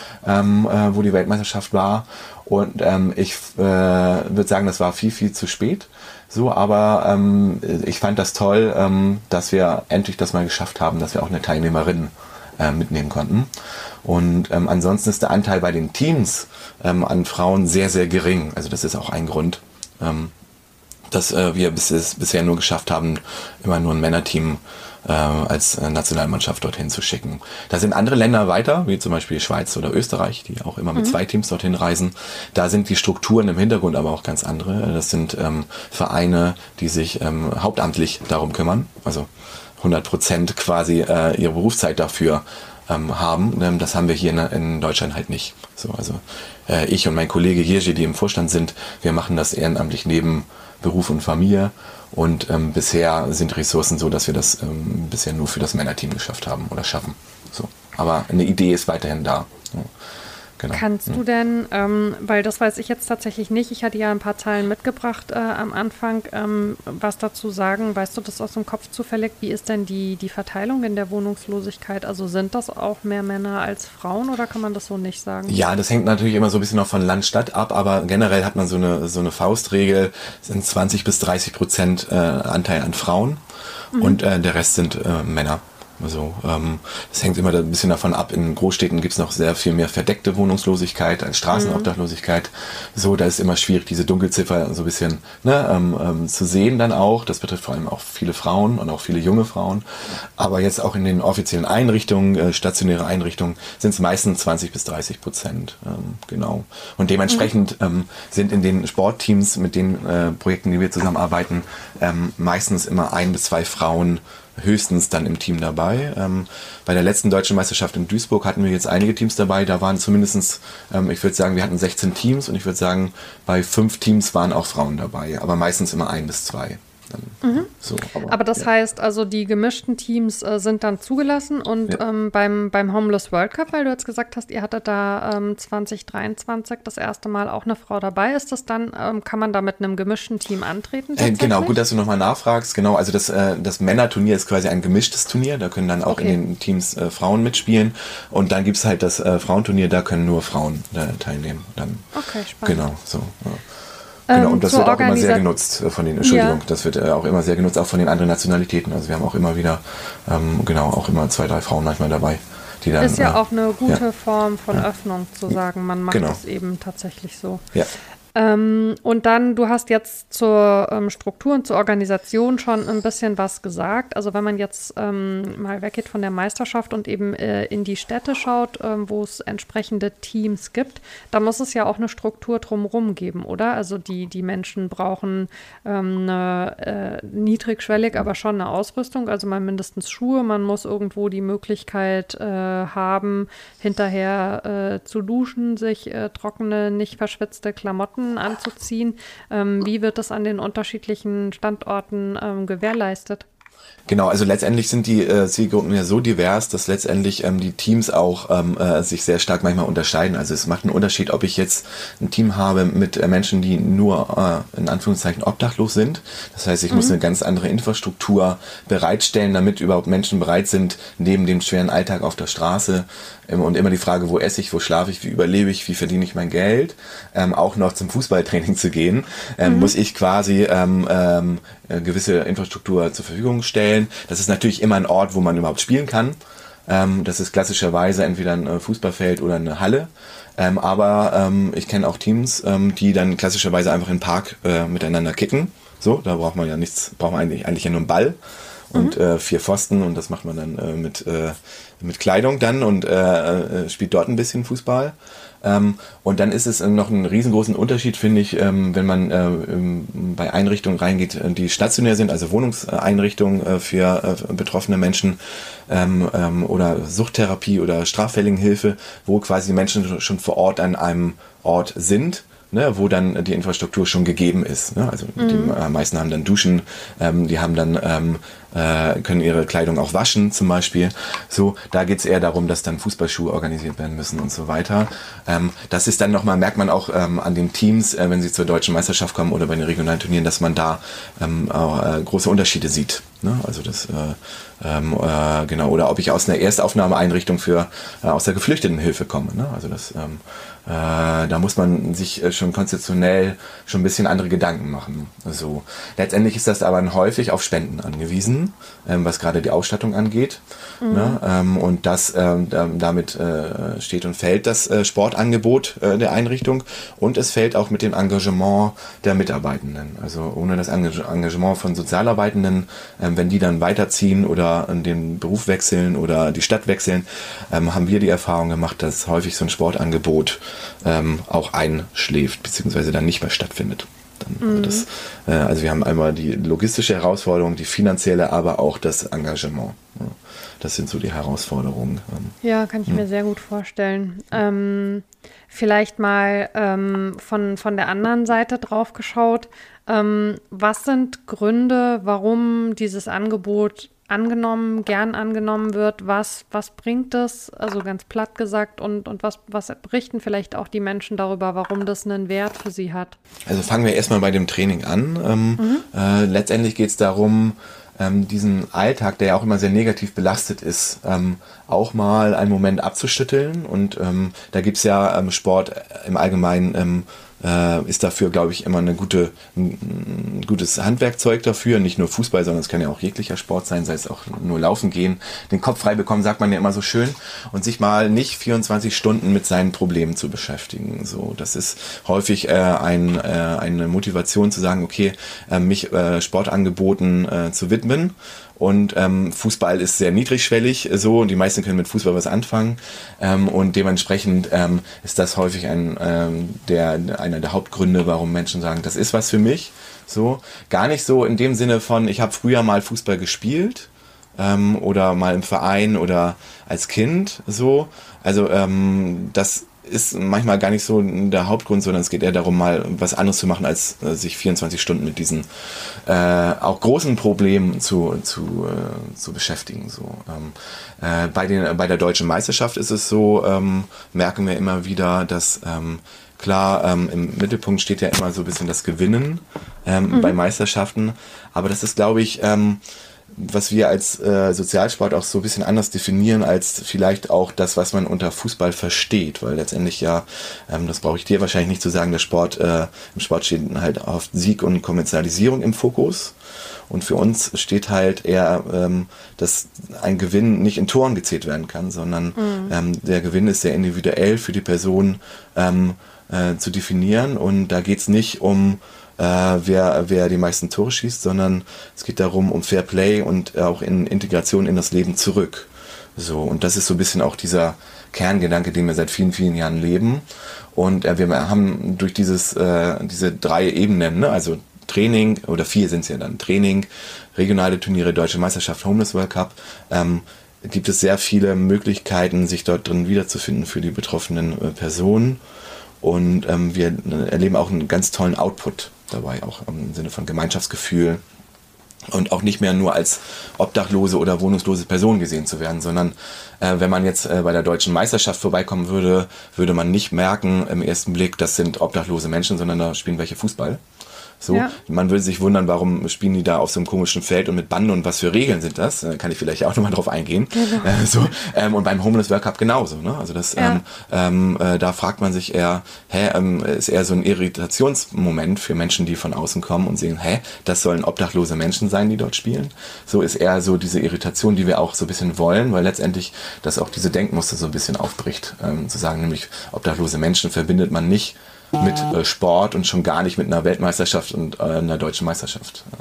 ähm, äh, wo die Weltmeisterschaft war. Und ähm, ich äh, würde sagen, das war viel, viel zu spät. So, aber ähm, ich fand das toll, ähm, dass wir endlich das mal geschafft haben, dass wir auch eine Teilnehmerin äh, mitnehmen konnten. Und ähm, ansonsten ist der Anteil bei den Teams ähm, an Frauen sehr, sehr gering. Also das ist auch ein Grund, ähm, dass äh, wir bis, bisher nur geschafft haben, immer nur ein Männerteam äh, als Nationalmannschaft dorthin zu schicken. Da sind andere Länder weiter, wie zum Beispiel Schweiz oder Österreich, die auch immer mit mhm. zwei Teams dorthin reisen. Da sind die Strukturen im Hintergrund aber auch ganz andere. Das sind ähm, Vereine, die sich ähm, hauptamtlich darum kümmern, also hundert Prozent quasi äh, ihre Berufszeit dafür ähm, haben. Ähm, das haben wir hier in, in Deutschland halt nicht. So, also äh, ich und mein Kollege Hirschi, die im Vorstand sind, wir machen das ehrenamtlich neben Beruf und Familie, und ähm, bisher sind Ressourcen so, dass wir das ähm, bisher nur für das Männerteam geschafft haben oder schaffen. So. Aber eine Idee ist weiterhin da. Ja. Genau. Kannst du denn, ähm, weil das weiß ich jetzt tatsächlich nicht, ich hatte ja ein paar Zahlen mitgebracht äh, am Anfang, ähm, was dazu sagen, weißt du das aus dem Kopf zufällig, wie ist denn die, die Verteilung in der Wohnungslosigkeit? Also sind das auch mehr Männer als Frauen oder kann man das so nicht sagen? Ja, das hängt natürlich immer so ein bisschen auch von Land, Stadt ab, aber generell hat man so eine, so eine Faustregel, sind zwanzig bis dreißig Prozent äh, Anteil an Frauen mhm. und äh, der Rest sind äh, Männer. Also ähm, das hängt immer ein bisschen davon ab. In Großstädten gibt es noch sehr viel mehr verdeckte Wohnungslosigkeit als Straßenobdachlosigkeit. Mhm. So, da ist immer schwierig, diese Dunkelziffer so ein bisschen ne, ähm, ähm, zu sehen dann auch. Das betrifft vor allem auch viele Frauen und auch viele junge Frauen. Aber jetzt auch in den offiziellen Einrichtungen, äh, stationäre Einrichtungen, sind es meistens zwanzig bis dreißig Prozent. Ähm, genau. Und dementsprechend mhm. ähm, sind in den Sportteams, mit den äh, Projekten, die wir zusammenarbeiten, ähm, meistens immer ein bis zwei Frauen höchstens dann im Team dabei. Ähm, bei der letzten deutschen Meisterschaft in Duisburg hatten wir jetzt einige Teams dabei. Da waren zumindestens, ähm, ich würde sagen, wir hatten sechzehn Teams und ich würde sagen, bei fünf Teams waren auch Frauen dabei, aber meistens immer ein bis zwei. Dann, Mhm. so, aber, Aber das ja. heißt also, die gemischten Teams äh, sind dann zugelassen und Ja. ähm, beim, beim Homeless World Cup, weil du jetzt gesagt hast, ihr hattet da ähm, zwanzig dreiundzwanzig das erste Mal auch eine Frau dabei, ist das dann, ähm, kann man da mit einem gemischten Team antreten? Äh, genau, gut, dass du nochmal nachfragst. Genau, also das, äh, das Männerturnier ist quasi ein gemischtes Turnier, da können dann auch Okay. in den Teams äh, Frauen mitspielen und dann gibt's halt das äh, Frauenturnier, da können nur Frauen äh, teilnehmen. Dann, Okay, spannend. genau, so. Ja. Genau, Ähm, und das zur wird auch immer sehr Organisa- genutzt äh, von den, Entschuldigung, Ja. das wird äh, auch immer sehr genutzt, auch von den anderen Nationalitäten. Also wir haben auch immer wieder, ähm, genau, auch immer zwei, drei Frauen manchmal dabei, die dann. Ist ja äh, auch eine gute ja. Form von Öffnung zu sagen, man macht Genau. es eben tatsächlich so. Ja. Ähm, und dann, du hast jetzt zur ähm, Struktur und zur Organisation schon ein bisschen was gesagt. Also wenn man jetzt ähm, mal weggeht von der Meisterschaft und eben äh, in die Städte schaut, ähm, wo es entsprechende Teams gibt, da muss es ja auch eine Struktur drumherum geben, oder? Also die, die Menschen brauchen ähm, eine äh, niedrigschwellig, aber schon eine Ausrüstung, also mal mindestens Schuhe. Man muss irgendwo die Möglichkeit äh, haben, hinterher äh, zu duschen, sich äh, trockene, nicht verschwitzte Klamotten anzuziehen. Ähm, wie wird das an den unterschiedlichen Standorten ähm, gewährleistet? Genau, also letztendlich sind die äh, Zielgruppen ja so divers, dass letztendlich ähm, die Teams auch ähm, äh, sich sehr stark manchmal unterscheiden. Also es macht einen Unterschied, ob ich jetzt ein Team habe mit äh, Menschen, die nur äh, in Anführungszeichen obdachlos sind. Das heißt, ich mhm. muss eine ganz andere Infrastruktur bereitstellen, damit überhaupt Menschen bereit sind, neben dem schweren Alltag auf der Straße ähm, und immer die Frage, wo esse ich, wo schlafe ich, wie überlebe ich, wie verdiene ich mein Geld, ähm, auch noch zum Fußballtraining zu gehen, ähm, mhm. muss ich quasi ähm, ähm, gewisse Infrastruktur zur Verfügung stellen. Das ist natürlich immer ein Ort, wo man überhaupt spielen kann. Ähm, das ist klassischerweise entweder ein Fußballfeld oder eine Halle. Ähm, aber ähm, ich kenne auch Teams, ähm, die dann klassischerweise einfach im Park äh, miteinander kicken. So, da braucht man ja nichts, braucht man eigentlich, eigentlich ja nur einen Ball und mhm. äh, vier Pfosten und das macht man dann äh, mit, äh, mit Kleidung dann und äh, äh, spielt dort ein bisschen Fußball. Ähm, und dann ist es noch einen riesengroßen Unterschied, finde ich, ähm, wenn man äh, ähm, bei Einrichtungen reingeht, die stationär sind, also Wohnungseinrichtungen äh, für äh, betroffene Menschen ähm, ähm, oder Suchttherapie oder Straffälligenhilfe, wo quasi die Menschen schon vor Ort an einem Ort sind. Ne, wo dann die Infrastruktur schon gegeben ist. Ne? Also mhm. die äh, meisten haben dann Duschen, ähm, die haben dann ähm, äh, können ihre Kleidung auch waschen zum Beispiel. So, da geht es eher darum, dass dann Fußballschuhe organisiert werden müssen und so weiter. Ähm, das ist dann nochmal, merkt man auch ähm, an den Teams, äh, wenn sie zur deutschen Meisterschaft kommen oder bei den regionalen Turnieren, dass man da ähm, auch, äh, große Unterschiede sieht. Ne? Also das äh, ähm, äh, genau, oder ob ich aus einer Erstaufnahmeeinrichtung für äh, aus der Geflüchtetenhilfe komme. Ne? Also das ähm, Äh, da muss man sich äh, schon konzeptionell schon ein bisschen andere Gedanken machen. Also letztendlich ist das aber häufig auf Spenden angewiesen, ähm, was gerade die Ausstattung angeht. Mhm. Ne? Ähm, und das ähm, damit äh, steht und fällt das äh, Sportangebot äh, der Einrichtung und es fällt auch mit dem Engagement der Mitarbeitenden. Also ohne das Engagement von Sozialarbeitenden, ähm, wenn die dann weiterziehen oder den Beruf wechseln oder die Stadt wechseln, ähm, haben wir die Erfahrung gemacht, dass häufig so ein Sportangebot Ähm, auch einschläft, beziehungsweise dann nicht mehr stattfindet. Dann, mhm. das, äh, also wir haben einmal die logistische Herausforderung, die finanzielle, aber auch das Engagement. Ja. Das sind so die Herausforderungen. Ja, kann ich hm. mir sehr gut vorstellen. Ähm, vielleicht mal ähm, von, von der anderen Seite drauf geschaut. Ähm, was sind Gründe, warum dieses Angebot angenommen, gern angenommen wird? Was, was bringt es, also ganz platt gesagt, und, und was, was berichten vielleicht auch die Menschen darüber, warum das einen Wert für sie hat? Also fangen wir erstmal bei dem Training an. Ähm, mhm. äh, letztendlich geht es darum, ähm, diesen Alltag, der ja auch immer sehr negativ belastet ist, ähm, auch mal einen Moment abzuschütteln. Und ähm, da gibt es ja ähm, Sport im Allgemeinen, ähm, äh, ist dafür, glaube ich, immer eine gute, ein, ein gutes Handwerkzeug dafür. Nicht nur Fußball, sondern es kann ja auch jeglicher Sport sein, sei es auch nur Laufen gehen. Den Kopf frei bekommen, sagt man ja immer so schön. Und sich mal nicht vierundzwanzig Stunden mit seinen Problemen zu beschäftigen. So, das ist häufig äh, ein, äh, eine Motivation zu sagen, okay, äh, mich äh, Sportangeboten äh, zu widmen. Und ähm, Fußball ist sehr niedrigschwellig so und die meisten können mit Fußball was anfangen ähm, und dementsprechend ähm, ist das häufig ein ähm, der einer der Hauptgründe, warum Menschen sagen, das ist was für mich. So gar nicht so in dem Sinne von, ich habe früher mal Fußball gespielt ähm, oder mal im Verein oder als Kind so. Also ähm, das ist manchmal gar nicht so der Hauptgrund, sondern es geht eher darum, mal was anderes zu machen, als äh, sich vierundzwanzig Stunden mit diesen äh, auch großen Problemen zu, zu, äh, zu beschäftigen. So. Ähm, äh, bei, den, bei der Deutschen Meisterschaft ist es so, ähm, merken wir immer wieder, dass ähm, klar, ähm, im Mittelpunkt steht ja immer so ein bisschen das Gewinnen ähm, mhm. bei Meisterschaften, aber das ist, glaube ich, ähm, was wir als äh, Sozialsport auch so ein bisschen anders definieren als vielleicht auch das, was man unter Fußball versteht, weil letztendlich ja, ähm, das brauche ich dir wahrscheinlich nicht zu sagen, der Sport, äh, im Sport steht halt auf Sieg und Kommerzialisierung im Fokus und für uns steht halt eher, ähm, dass ein Gewinn nicht in Toren gezählt werden kann, sondern mhm. ähm, der Gewinn ist sehr individuell für die Person ähm, äh, zu definieren und da geht es nicht um Äh, wer, wer die meisten Tore schießt, sondern es geht darum, um Fair Play und auch in Integration in das Leben zurück. So, und das ist so ein bisschen auch dieser Kerngedanke, den wir seit vielen, vielen Jahren leben. Und äh, wir haben durch dieses, äh, diese drei Ebenen, ne, also Training, oder vier sind es ja dann, Training, regionale Turniere, Deutsche Meisterschaft, Homeless World Cup, ähm, gibt es sehr viele Möglichkeiten, sich dort drin wiederzufinden für die betroffenen äh, Personen. Und ähm, wir erleben auch einen ganz tollen Output dabei, auch im Sinne von Gemeinschaftsgefühl und auch nicht mehr nur als obdachlose oder wohnungslose Person gesehen zu werden, sondern äh, wenn man jetzt äh, bei der Deutschen Meisterschaft vorbeikommen würde, würde man nicht merken im ersten Blick, das sind obdachlose Menschen, sondern da spielen welche Fußball. So, ja. Man würde sich wundern, warum spielen die da auf so einem komischen Feld und mit Banden und was für Regeln sind das? Da kann ich vielleicht auch nochmal drauf eingehen. Genau. Äh, so, ähm, und beim Homeless World Cup genauso. Ne? Also das, ja. ähm, äh, da fragt man sich eher, hä, ähm, ist eher so ein Irritationsmoment für Menschen, die von außen kommen und sehen, hä, das sollen obdachlose Menschen sein, die dort spielen. So ist eher so diese Irritation, die wir auch so ein bisschen wollen, weil letztendlich das auch diese Denkmuster so ein bisschen aufbricht. Ähm, zu sagen, nämlich obdachlose Menschen verbindet man nicht mit äh, Sport und schon gar nicht mit einer Weltmeisterschaft und äh, einer deutschen Meisterschaft. Ja,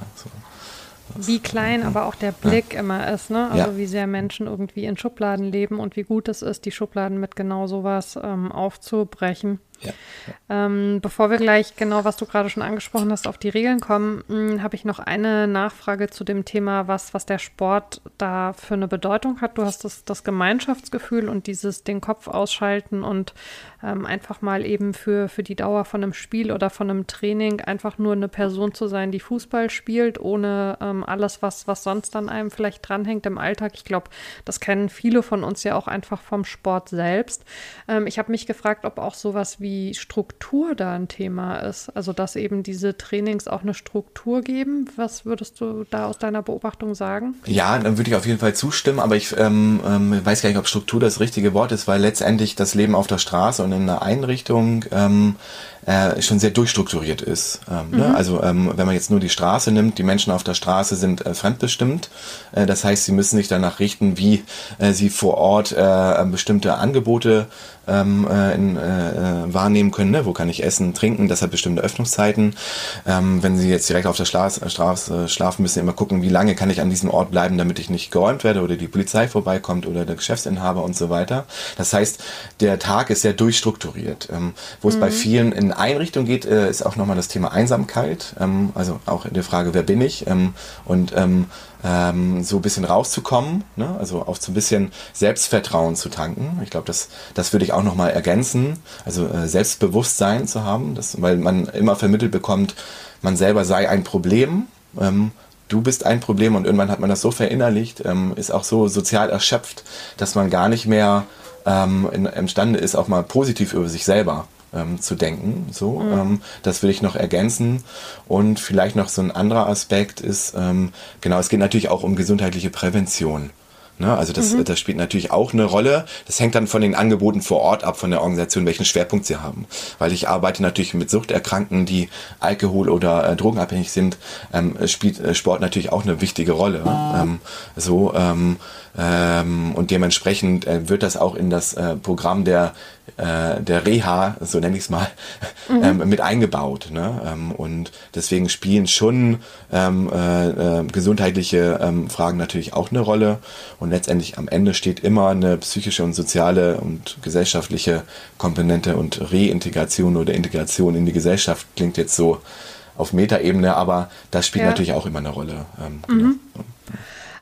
so. Wie klein aber auch der Blick ja. immer ist, ne? Also ja. wie sehr Menschen irgendwie in Schubladen leben und wie gut es ist, die Schubladen mit genau sowas ähm, aufzubrechen. Ja. Ähm, bevor wir gleich genau, was du gerade schon angesprochen hast, auf die Regeln kommen, habe ich noch eine Nachfrage zu dem Thema, was, was der Sport da für eine Bedeutung hat. Du hast das, das Gemeinschaftsgefühl und dieses den Kopf ausschalten und ähm, einfach mal eben für, für die Dauer von einem Spiel oder von einem Training einfach nur eine Person zu sein, die Fußball spielt, ohne ähm, alles, was, was sonst an einem vielleicht dranhängt im Alltag. Ich glaube, das kennen viele von uns ja auch einfach vom Sport selbst. Ähm, ich habe mich gefragt, ob auch sowas wie wie Struktur da ein Thema ist. Also, dass eben diese Trainings auch eine Struktur geben. Was würdest du da aus deiner Beobachtung sagen? Ja, dann würde ich auf jeden Fall zustimmen, aber ich ähm, ähm, weiß gar nicht, ob Struktur das richtige Wort ist, weil letztendlich das Leben auf der Straße und in einer Einrichtung ähm, äh, schon sehr durchstrukturiert ist. Ähm, mhm. ne? Also ähm, wenn man jetzt nur die Straße nimmt, die Menschen auf der Straße sind äh, fremdbestimmt. Äh, das heißt, sie müssen sich danach richten, wie äh, sie vor Ort äh, bestimmte Angebote ähm, äh, in, äh, wahrnehmen können. Ne? Wo kann ich essen, trinken? Das hat bestimmte Öffnungszeiten. Ähm, wenn sie jetzt direkt auf der Straße, Straße schlafen, müssen sie immer gucken, wie lange kann ich an diesem Ort bleiben, damit ich nicht geräumt werde oder die Polizei vorbeikommt oder der Geschäftsinhaber und so weiter. Das heißt, der Tag ist sehr durchstrukturiert. Ähm, wo es mhm. bei vielen in Einrichtungen geht, äh, ist auch nochmal das Thema Einsamkeit. Ähm, also auch in der Frage, wer bin ich? Ähm, und ähm, ähm, so ein bisschen rauszukommen, ne? Also auch so ein bisschen Selbstvertrauen zu tanken. Ich glaube, das, das würde ich auch nochmal ergänzen. Also äh, Selbstbewusstsein zu haben, das, weil man immer vermittelt bekommt, man selber sei ein Problem. Ähm, Du bist ein Problem und irgendwann hat man das so verinnerlicht, ähm, ist auch so sozial erschöpft, dass man gar nicht mehr ähm, in, imstande ist, auch mal positiv über sich selber ähm, zu denken. So, mhm. ähm, das will ich noch ergänzen. Und vielleicht noch so ein anderer Aspekt ist, ähm, genau, es geht natürlich auch um gesundheitliche Prävention. Ne, also das, mhm. das spielt natürlich auch eine Rolle. Das hängt dann von den Angeboten vor Ort ab, von der Organisation, welchen Schwerpunkt sie haben. Weil ich arbeite natürlich mit Suchterkrankten, die Alkohol- oder äh, drogenabhängig sind, ähm, spielt äh, Sport natürlich auch eine wichtige Rolle. Ähm, so ähm, ähm, und dementsprechend äh, wird das auch in das äh, Programm der äh, der Reha, so nenne ich es mal, mhm. ähm, mit eingebaut. Ne? Ähm, und deswegen spielen schon ähm, äh, äh, gesundheitliche ähm, Fragen natürlich auch eine Rolle. Und letztendlich am Ende steht immer eine psychische und soziale und gesellschaftliche Komponente und Reintegration oder Integration in die Gesellschaft klingt jetzt so auf Metaebene, aber das spielt ja. natürlich auch immer eine Rolle. Ähm, mhm. genau.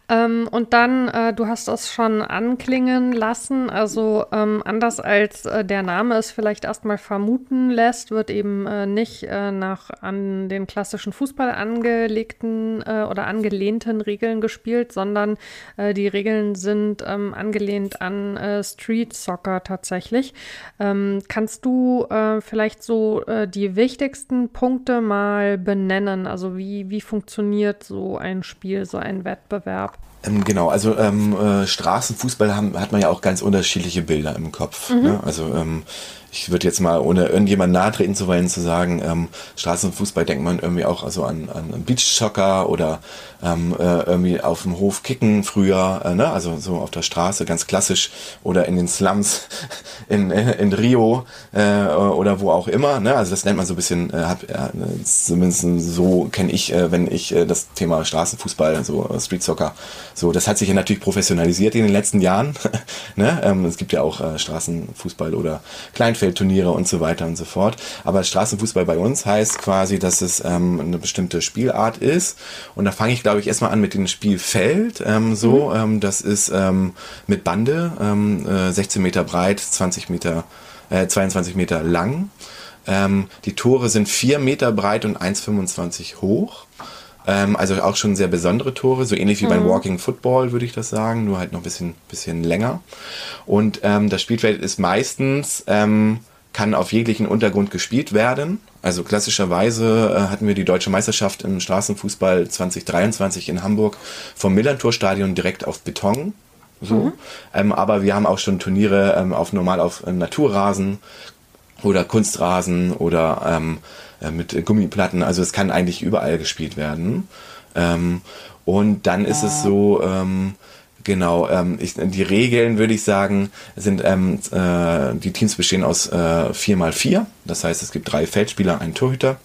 Ähm, und dann, äh, du hast es schon anklingen lassen, also ähm, anders als äh, der Name es vielleicht erstmal vermuten lässt, wird eben äh, nicht äh, nach an den klassischen Fußball angelegten äh, oder angelehnten Regeln gespielt, sondern äh, die Regeln sind ähm, angelehnt an äh, Street Soccer tatsächlich. Ähm, kannst du äh, vielleicht so äh, die wichtigsten Punkte mal benennen? Also wie, wie funktioniert so ein Spiel, so ein Wettbewerb? Ähm, genau, also ähm, äh, Straßenfußball haben, hat man ja auch ganz unterschiedliche Bilder im Kopf. Mhm. Ne? Also ähm, ich würde jetzt mal, ohne irgendjemand nahe treten zu wollen, zu sagen, ähm, Straßenfußball denkt man irgendwie auch also an, an Beachsoccer oder ähm, äh, irgendwie auf dem Hof kicken früher, äh, ne? Also so auf der Straße, ganz klassisch, oder in den Slums in, in Rio äh, oder wo auch immer. Ne? Also das nennt man so ein bisschen, äh, hab, äh, zumindest so kenne ich, äh, wenn ich äh, das Thema Straßenfußball, so äh, Street Soccer, so, das hat sich ja natürlich professionalisiert in den letzten Jahren. ne? ähm, es gibt ja auch äh, Straßenfußball oder Kleinfeldturniere und so weiter und so fort. Aber Straßenfußball bei uns heißt quasi, dass es ähm, eine bestimmte Spielart ist. Und da fange ich, glaube ich, erstmal an mit dem Spielfeld. Ähm, so, mhm. ähm, das ist ähm, mit Bande, ähm, äh, sechzehn Meter breit, zwanzig Meter, äh, zweiundzwanzig Meter lang. Ähm, die Tore sind vier Meter breit und eins Komma fünfundzwanzig hoch. Ähm, also auch schon sehr besondere Tore, so ähnlich wie mhm. beim Walking Football, würde ich das sagen, nur halt noch ein bisschen, bisschen länger. Und ähm, das Spielfeld ist meistens, ähm, kann auf jeglichen Untergrund gespielt werden. Also klassischerweise äh, hatten wir die Deutsche Meisterschaft im Straßenfußball zwanzig dreiundzwanzig in Hamburg vom Millantor-Stadion direkt auf Beton. So. Mhm. Ähm, aber wir haben auch schon Turniere ähm, auf normal auf äh, Naturrasen oder Kunstrasen oder ähm, äh, mit Gummiplatten. Also es kann eigentlich überall gespielt werden. Ähm, und dann ist es so, ähm, genau, ähm, ich, die Regeln, würde ich sagen, sind, ähm, äh, die Teams bestehen aus äh, vier mal vier. Das heißt, es gibt drei Feldspieler, einen Torhüter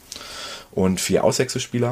und vier Auswechselspieler.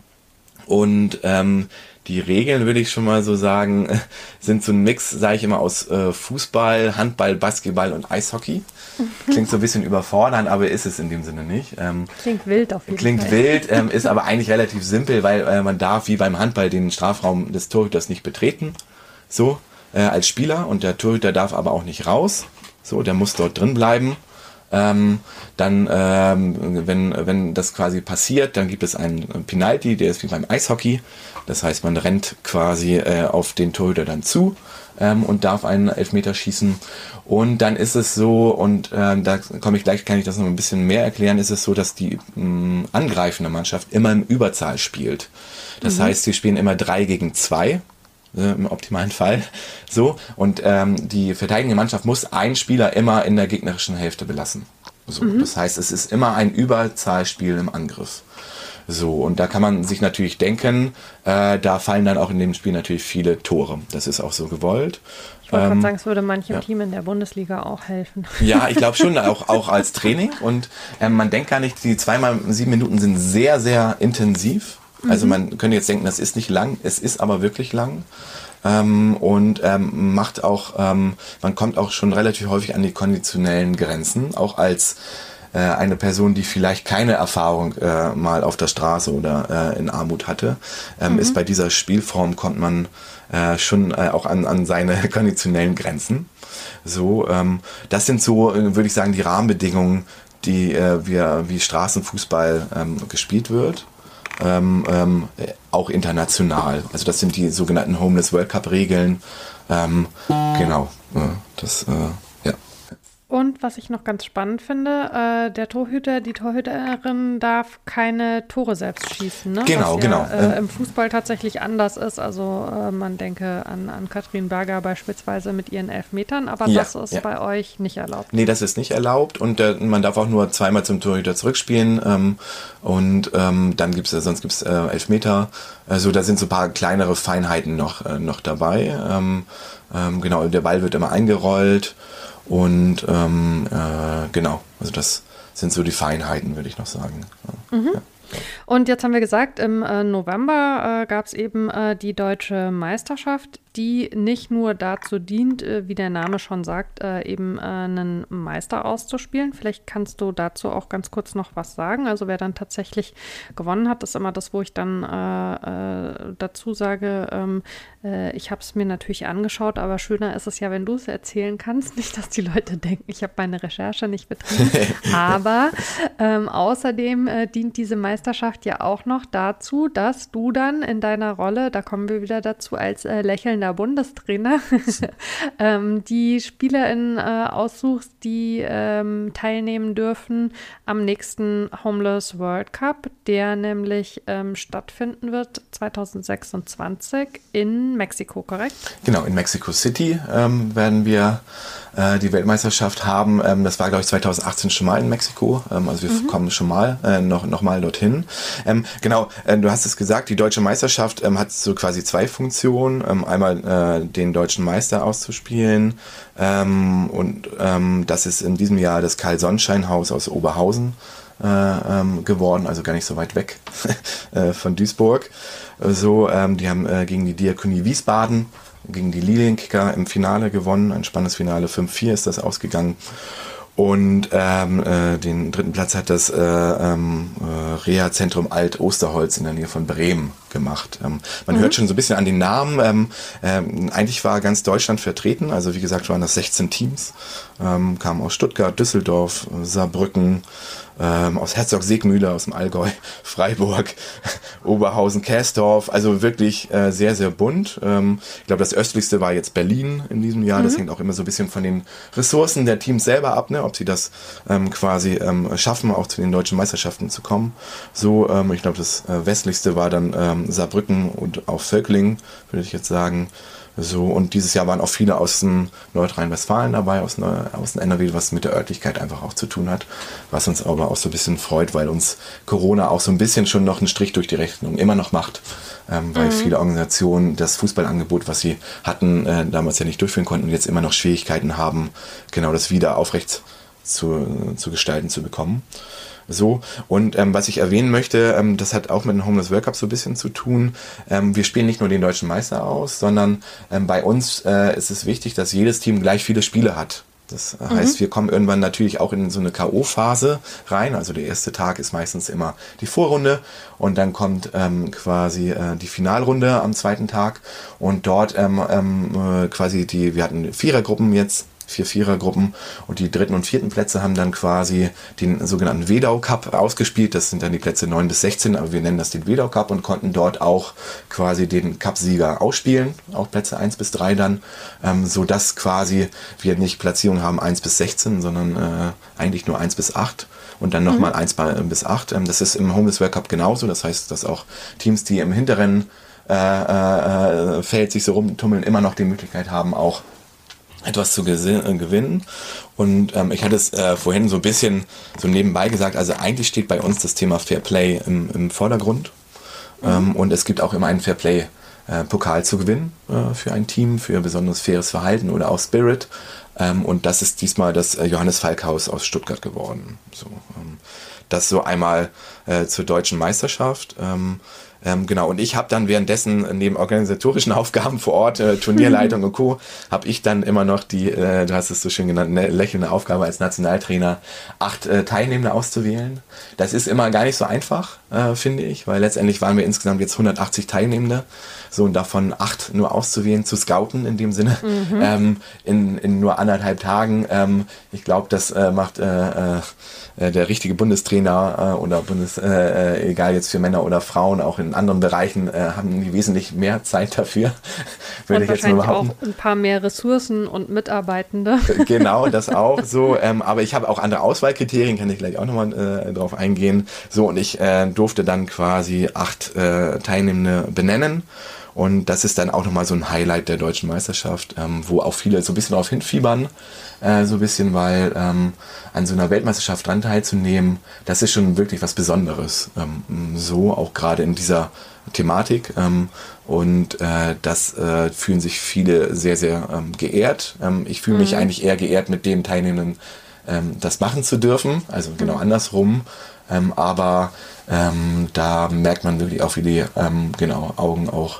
Und ähm, die Regeln, würde ich schon mal so sagen, sind so ein Mix, sage ich immer, aus äh, Fußball, Handball, Basketball und Eishockey. Klingt so ein bisschen überfordernd, aber ist es in dem Sinne nicht. Ähm, klingt wild auf jeden klingt Fall. Klingt wild, ähm, ist aber eigentlich relativ simpel, weil äh, man darf wie beim Handball den Strafraum des Torhüters nicht betreten, so äh, als Spieler, und der Torhüter darf aber auch nicht raus, so, der muss dort drin bleiben. Ähm, dann, ähm, wenn, wenn das quasi passiert, dann gibt es einen Penalty, der ist wie beim Eishockey. Das heißt, man rennt quasi äh, auf den Torhüter dann zu ähm, und darf einen Elfmeter schießen. Und dann ist es so, und äh, da komme ich gleich, kann ich das noch ein bisschen mehr erklären, ist es so, dass die mh, angreifende Mannschaft immer im Überzahl spielt. Das mhm. heißt, sie spielen immer drei gegen zwei. Im optimalen Fall. So. Und ähm, die verteidigende Mannschaft muss einen Spieler immer in der gegnerischen Hälfte belassen. So. Mhm. Das heißt, es ist immer ein Überzahlspiel im Angriff. So, und da kann man sich natürlich denken, äh, da fallen dann auch in dem Spiel natürlich viele Tore. Das ist auch so gewollt. Ich wollte ähm, gerade sagen, es würde manchem ja. Team in der Bundesliga auch helfen. Ja, ich glaube schon, auch, auch als Training. Und ähm, man denkt gar nicht, die zweimal sieben Minuten sind sehr, sehr intensiv. Also man könnte jetzt denken, das ist nicht lang, es ist aber wirklich lang. Ähm, und ähm, macht auch, ähm, man kommt auch schon relativ häufig an die konditionellen Grenzen, auch als äh, eine Person, die vielleicht keine Erfahrung äh, mal auf der Straße oder äh, in Armut hatte, ähm, mhm. ist bei dieser Spielform, kommt man äh, schon äh, auch an, an seine konditionellen Grenzen. So, ähm, das sind so, äh, würde ich sagen, die Rahmenbedingungen, die äh, wir, wie Straßenfußball ähm, gespielt wird. Ähm, ähm, auch international. Also das sind die sogenannten Homeless World Cup Regeln. Ähm, genau. Äh, das, äh, ja. Und was ich noch ganz spannend finde, äh, der Torhüter, die Torhüterin darf keine Tore selbst schießen, ne? Genau, was genau. Ja, äh, im Fußball tatsächlich anders ist. Also äh, man denke an, an Katrin Berger beispielsweise mit ihren Elfmetern, aber ja, das ist ja. bei euch nicht erlaubt. Nee, das ist nicht erlaubt, und äh, man darf auch nur zweimal zum Torhüter zurückspielen, ähm, und ähm, dann gibt's äh, sonst gibt's äh, Elfmeter. Also da sind so ein paar kleinere Feinheiten noch, äh, noch dabei. Ähm, ähm, genau, der Ball wird immer eingerollt. Und ähm, äh, genau, also das sind so die Feinheiten, würde ich noch sagen. Mhm. Ja. Und jetzt haben wir gesagt, im äh, November äh, gab es eben äh, die Deutsche Meisterschaft. die nicht nur dazu dient, äh, wie der Name schon sagt, äh, eben äh, einen Meister auszuspielen. Vielleicht kannst du dazu auch ganz kurz noch was sagen. Also wer dann tatsächlich gewonnen hat, ist immer das, wo ich dann äh, äh, dazu sage, ähm, äh, ich habe es mir natürlich angeschaut, aber schöner ist es ja, wenn du es erzählen kannst. Nicht, dass die Leute denken, ich habe meine Recherche nicht betrieben. Aber ähm, außerdem äh, dient diese Meisterschaft ja auch noch dazu, dass du dann in deiner Rolle, da kommen wir wieder dazu, als äh, lächelnder Bundestrainer, ähm, die SpielerInnen äh, aussuchst, die ähm, teilnehmen dürfen am nächsten Homeless World Cup, der nämlich ähm, stattfinden wird zwanzig sechsundzwanzig in Mexiko, korrekt? Genau, in Mexico City ähm, werden wir äh, die Weltmeisterschaft haben. Ähm, das war, glaube ich, zwanzig achtzehn schon mal in Mexiko. Ähm, also wir mhm. kommen schon mal äh, noch, noch mal dorthin. Ähm, genau, äh, du hast es gesagt, die deutsche Meisterschaft ähm, hat so quasi zwei Funktionen. Ähm, einmal äh, den deutschen Meister auszuspielen ähm, und ähm, das ist in diesem Jahr das Karl-Sonnenschein-Haus aus Oberhausen äh, ähm, geworden, also gar nicht so weit weg äh, von Duisburg. So, ähm, die haben äh, gegen die Diakonie Wiesbaden, gegen die Lilienkicker im Finale gewonnen. Ein spannendes Finale, fünf vier ist das ausgegangen. Und ähm, äh, den dritten Platz hat das äh, ähm, äh, Reha-Zentrum Alt-Osterholz in der Nähe von Bremen gemacht. Ähm, man mhm. hört schon so ein bisschen an den Namen. Ähm, ähm, eigentlich war ganz Deutschland vertreten. Also wie gesagt waren das sechzehn Teams. Ähm, kamen aus Stuttgart, Düsseldorf, Saarbrücken, ähm, aus Herzog-Seegmühle, aus dem Allgäu, Freiburg, Oberhausen, Kästorf. Also wirklich äh, sehr, sehr bunt. Ähm, ich glaube, das östlichste war jetzt Berlin in diesem Jahr. Mhm. Das hängt auch immer so ein bisschen von den Ressourcen der Teams selber ab, ne? Ob sie das ähm, quasi ähm, schaffen, auch zu den deutschen Meisterschaften zu kommen. So, ähm, ich glaube, das äh, westlichste war dann ähm, Saarbrücken und auch Völklingen, würde ich jetzt sagen. So, und dieses Jahr waren auch viele aus dem Nordrhein-Westfalen dabei, aus, aus dem N R W, was mit der Örtlichkeit einfach auch zu tun hat, was uns aber auch so ein bisschen freut, weil uns Corona auch so ein bisschen schon noch einen Strich durch die Rechnung immer noch macht, ähm, weil mhm. viele Organisationen das Fußballangebot, was sie hatten, äh, damals ja nicht durchführen konnten und jetzt immer noch Schwierigkeiten haben, genau das wieder aufrecht zu, zu gestalten, zu bekommen. So, und ähm, was ich erwähnen möchte, ähm, das hat auch mit dem Homeless World Cup so ein bisschen zu tun. Ähm, wir spielen nicht nur den deutschen Meister aus, sondern ähm, bei uns äh, ist es wichtig, dass jedes Team gleich viele Spiele hat. Das mhm. heißt, wir kommen irgendwann natürlich auch in so eine K O-Phase rein. Also der erste Tag ist meistens immer die Vorrunde und dann kommt ähm, quasi äh, die Finalrunde am zweiten Tag und dort ähm, ähm, äh, quasi die, wir hatten Vierergruppen jetzt, vier Vierergruppen und die dritten und vierten Plätze haben dann quasi den sogenannten Wedau Cup ausgespielt. Das sind dann die Plätze neun bis sechzehn, aber wir nennen das den Wedau Cup und konnten dort auch quasi den Cup-Sieger ausspielen, auch Plätze eins bis drei dann, ähm, sodass quasi wir nicht Platzierungen haben eins bis sechzehn, sondern äh, eigentlich nur eins bis acht. Und dann nochmal mhm. eins bis acht. Ähm, das ist im Homeless World Cup genauso. Das heißt, dass auch Teams, die im hinteren äh, äh, Feld sich so rumtummeln, immer noch die Möglichkeit haben, auch etwas zu gewinnen. Und ähm, ich hatte es äh, vorhin so ein bisschen so nebenbei gesagt, also eigentlich steht bei uns das Thema Fair Play im, im Vordergrund. Mhm. Ähm, und es gibt auch immer einen Fair Play äh, Pokal zu gewinnen äh, für ein Team, für besonders faires Verhalten oder auch Spirit. Ähm, und das ist diesmal das äh, Johannes Falk Haus aus Stuttgart geworden. So, ähm, das so einmal äh, zur deutschen Meisterschaft. Ähm, Ähm, genau, und ich habe dann währenddessen neben organisatorischen Aufgaben vor Ort, äh, Turnierleitung und Co., habe ich dann immer noch die, äh, du hast es so schön genannt, ne, lächelnde Aufgabe als Nationaltrainer, acht äh, Teilnehmende auszuwählen. Das ist immer gar nicht so einfach, äh, finde ich, weil letztendlich waren wir insgesamt jetzt hundertachtzig Teilnehmende, so und davon acht nur auszuwählen, zu scouten in dem Sinne, mhm. ähm, in, in nur anderthalb Tagen. Ähm, ich glaube, das äh, macht äh, äh, der richtige Bundestrainer äh, oder Bundes, äh, egal jetzt für Männer oder Frauen, auch in anderen Bereichen äh, haben die wesentlich mehr Zeit dafür. Würde ich jetzt mal behaupten. Auch ein paar mehr Ressourcen und Mitarbeitende. Genau, das auch so. Ähm, aber ich habe auch andere Auswahlkriterien, kann ich gleich auch nochmal äh, drauf eingehen. So, und ich äh, durfte dann quasi acht äh, Teilnehmende benennen. Und das ist dann auch nochmal so ein Highlight der deutschen Meisterschaft, ähm, wo auch viele so ein bisschen darauf hinfiebern, äh, so ein bisschen, weil ähm, an so einer Weltmeisterschaft dran teilzunehmen, das ist schon wirklich was Besonderes. Ähm, so auch gerade in dieser Thematik. Ähm, und äh, das äh, fühlen sich viele sehr, sehr ähm, geehrt. Ähm, ich fühle mich mhm. eigentlich eher geehrt, mit den Teilnehmenden ähm, das machen zu dürfen, also genau mhm. andersrum. Ähm, aber ähm, da merkt man wirklich auch, wie die ähm, genau, Augen auch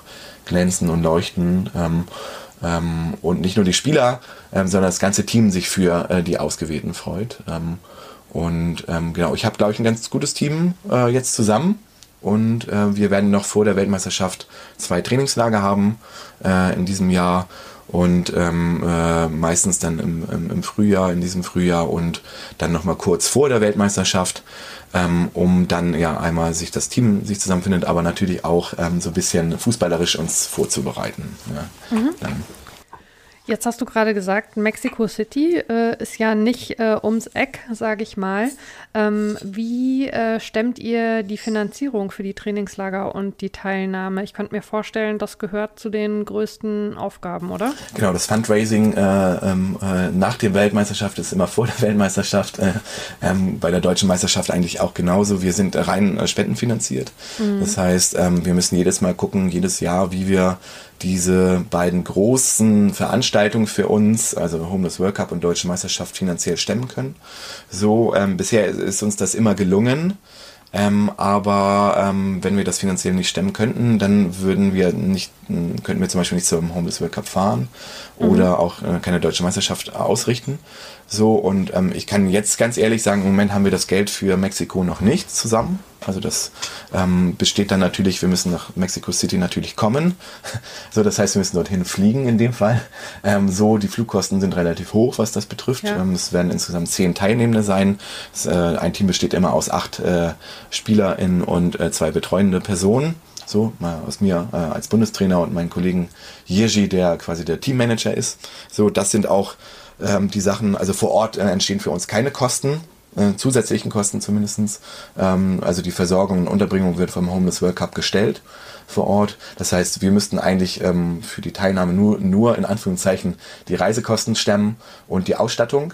glänzen und leuchten. Ähm, ähm, und nicht nur die Spieler, ähm, sondern das ganze Team sich für äh, die Ausgewählten freut. Ähm, und ähm, genau, ich habe, glaube ich, ein ganz gutes Team äh, jetzt zusammen. Und äh, wir werden noch vor der Weltmeisterschaft zwei Trainingslager haben äh, in diesem Jahr. Und ähm, äh, meistens dann im, im, im Frühjahr, in diesem Frühjahr und dann nochmal kurz vor der Weltmeisterschaft, ähm, um dann ja einmal sich das Team sich zusammenfindet, aber natürlich auch ähm, so ein bisschen fußballerisch uns vorzubereiten. Ja. Mhm. Dann. Jetzt hast du gerade gesagt, Mexico City äh, ist ja nicht äh, ums Eck, sage ich mal. Ähm, wie äh, stemmt ihr die Finanzierung für die Trainingslager und die Teilnahme? Ich könnte mir vorstellen, das gehört zu den größten Aufgaben, oder? Genau, das Fundraising äh, äh, nach der Weltmeisterschaft ist immer vor der Weltmeisterschaft. Äh, ähm, bei der deutschen Meisterschaft eigentlich auch genauso. Wir sind rein äh, spendenfinanziert. Mhm. Das heißt, ähm, wir müssen jedes Mal gucken, jedes Jahr, wie wir diese beiden großen Veranstaltungen für uns, also Homeless World Cup und Deutsche Meisterschaft, finanziell stemmen können. So, ähm, bisher ist uns das immer gelungen. Ähm, aber ähm, wenn wir das finanziell nicht stemmen könnten, dann würden wir nicht, könnten wir zum Beispiel nicht zum Homeless World Cup fahren mhm. oder auch äh, keine deutsche Meisterschaft ausrichten. So, und ähm, ich kann jetzt ganz ehrlich sagen, im Moment haben wir das Geld für Mexiko noch nicht zusammen. Also das ähm, besteht dann natürlich, wir müssen nach Mexico City natürlich kommen. So, das heißt, wir müssen dorthin fliegen in dem Fall. Ähm, so, die Flugkosten sind relativ hoch, was das betrifft. Ja. Ähm, es werden insgesamt zehn Teilnehmende sein. Es, äh, ein Team besteht immer aus acht äh, SpielerInnen und äh, zwei betreuende Personen. So, mal aus mir äh, als Bundestrainer und meinen Kollegen Jerzy, der quasi der Teammanager ist. So, das sind auch ähm, die Sachen, also vor Ort äh, entstehen für uns keine Kosten. Äh, zusätzlichen Kosten zumindest. Ähm, also die Versorgung und Unterbringung wird vom Homeless World Cup gestellt vor Ort. Das heißt, wir müssten eigentlich ähm, für die Teilnahme nur, nur in Anführungszeichen die Reisekosten stemmen und die Ausstattung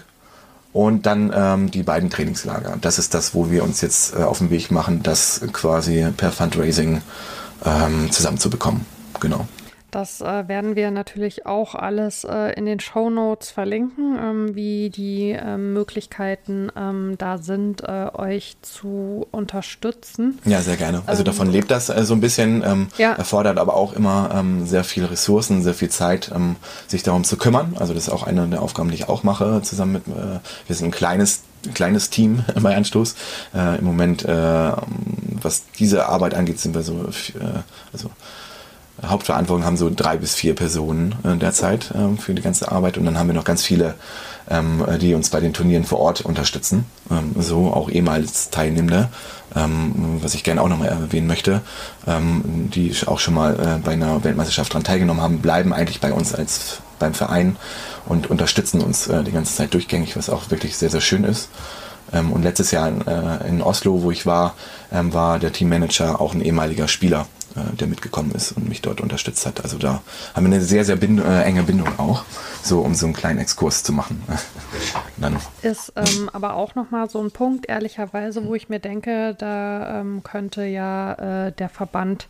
und dann ähm, die beiden Trainingslager. Das ist das, wo wir uns jetzt äh, auf den Weg machen, das quasi per Fundraising ähm, zusammenzubekommen. Genau. Das äh, werden wir natürlich auch alles äh, in den Shownotes verlinken, ähm, wie die ähm, Möglichkeiten ähm, da sind, äh, euch zu unterstützen. Ja, sehr gerne. Also ähm, davon lebt das äh, so ein bisschen, ähm, ja. erfordert aber auch immer ähm, sehr viel Ressourcen, sehr viel Zeit, ähm, sich darum zu kümmern. Also das ist auch eine der Aufgaben, die ich auch mache, zusammen mit, äh, wir sind ein kleines kleines Team bei Anstoß. Äh, Im Moment, äh, was diese Arbeit angeht, sind wir so, äh, also Hauptverantwortung haben so drei bis vier Personen äh, derzeit äh, für die ganze Arbeit und dann haben wir noch ganz viele, ähm, die uns bei den Turnieren vor Ort unterstützen, ähm, so auch ehemals Teilnehmende, ähm, was ich gerne auch nochmal erwähnen möchte, ähm, die auch schon mal äh, bei einer Weltmeisterschaft daran teilgenommen haben, bleiben eigentlich bei uns als beim Verein und unterstützen uns äh, die ganze Zeit durchgängig, was auch wirklich sehr, sehr schön ist. Ähm, und letztes Jahr in, äh, in Oslo, wo ich war, ähm, war der Teammanager auch ein ehemaliger Spieler, der mitgekommen ist und mich dort unterstützt hat. Also da haben wir eine sehr, sehr bind- äh, enge Bindung auch, so um so einen kleinen Exkurs zu machen. Dann, ist ähm, aber auch nochmal so ein Punkt, ehrlicherweise, wo ich mir denke, da ähm, könnte ja äh, der Verband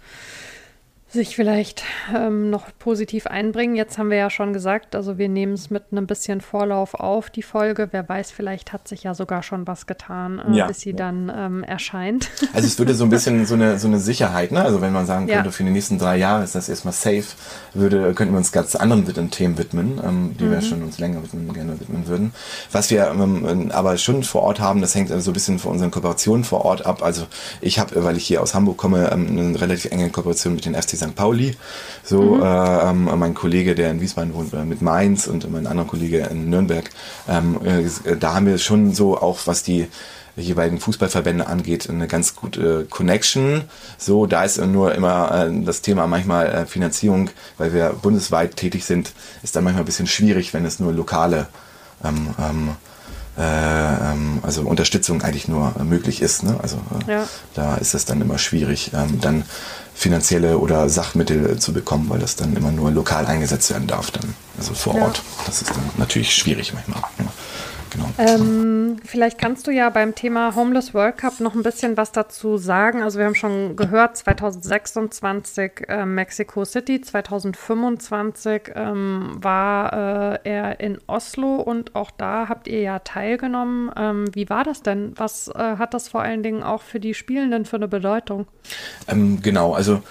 sich vielleicht ähm, noch positiv einbringen. Jetzt haben wir ja schon gesagt, also wir nehmen es mit einem bisschen Vorlauf auf, die Folge. Wer weiß, vielleicht hat sich ja sogar schon was getan, äh, ja. bis sie dann ähm, erscheint. Also es würde so ein bisschen so eine, so eine Sicherheit, ne? Also wenn man sagen könnte, ja. für die nächsten drei Jahre ist das erstmal safe, würde, könnten wir uns ganz anderen Themen widmen, ähm, die mhm. wir schon uns länger widmen, gerne widmen würden. Was wir ähm, aber schon vor Ort haben, das hängt so ein bisschen von unseren Kooperationen vor Ort ab. Also ich habe, weil ich hier aus Hamburg komme, ähm, eine relativ enge Kooperation mit den F C Sankt Pauli. So, mhm. äh, ähm, mein Kollege, der in Wiesbaden wohnt, äh, mit Mainz und mein anderer Kollege in Nürnberg. Ähm, äh, da haben wir schon so auch, was die jeweiligen Fußballverbände angeht, eine ganz gute Connection. So, da ist nur immer äh, das Thema manchmal äh, Finanzierung, weil wir bundesweit tätig sind, ist dann manchmal ein bisschen schwierig, wenn es nur lokale ähm, ähm, äh, also Unterstützung eigentlich nur möglich ist. Ne? Also äh, ja. da ist es dann immer schwierig, ähm, dann finanzielle oder Sachmittel zu bekommen, weil das dann immer nur lokal eingesetzt werden darf, dann, also vor ja. Ort. Das ist dann natürlich schwierig manchmal. Ja. Genau. Ähm, vielleicht kannst du ja beim Thema Homeless World Cup noch ein bisschen was dazu sagen. Also wir haben schon gehört, zwanzig sechsundzwanzig äh, Mexico City, zwanzig fünfundzwanzig ähm, war äh, er in Oslo und auch da habt ihr ja teilgenommen. Ähm, wie war das denn? Was äh, hat das vor allen Dingen auch für die Spielenden für eine Bedeutung? Ähm, genau, also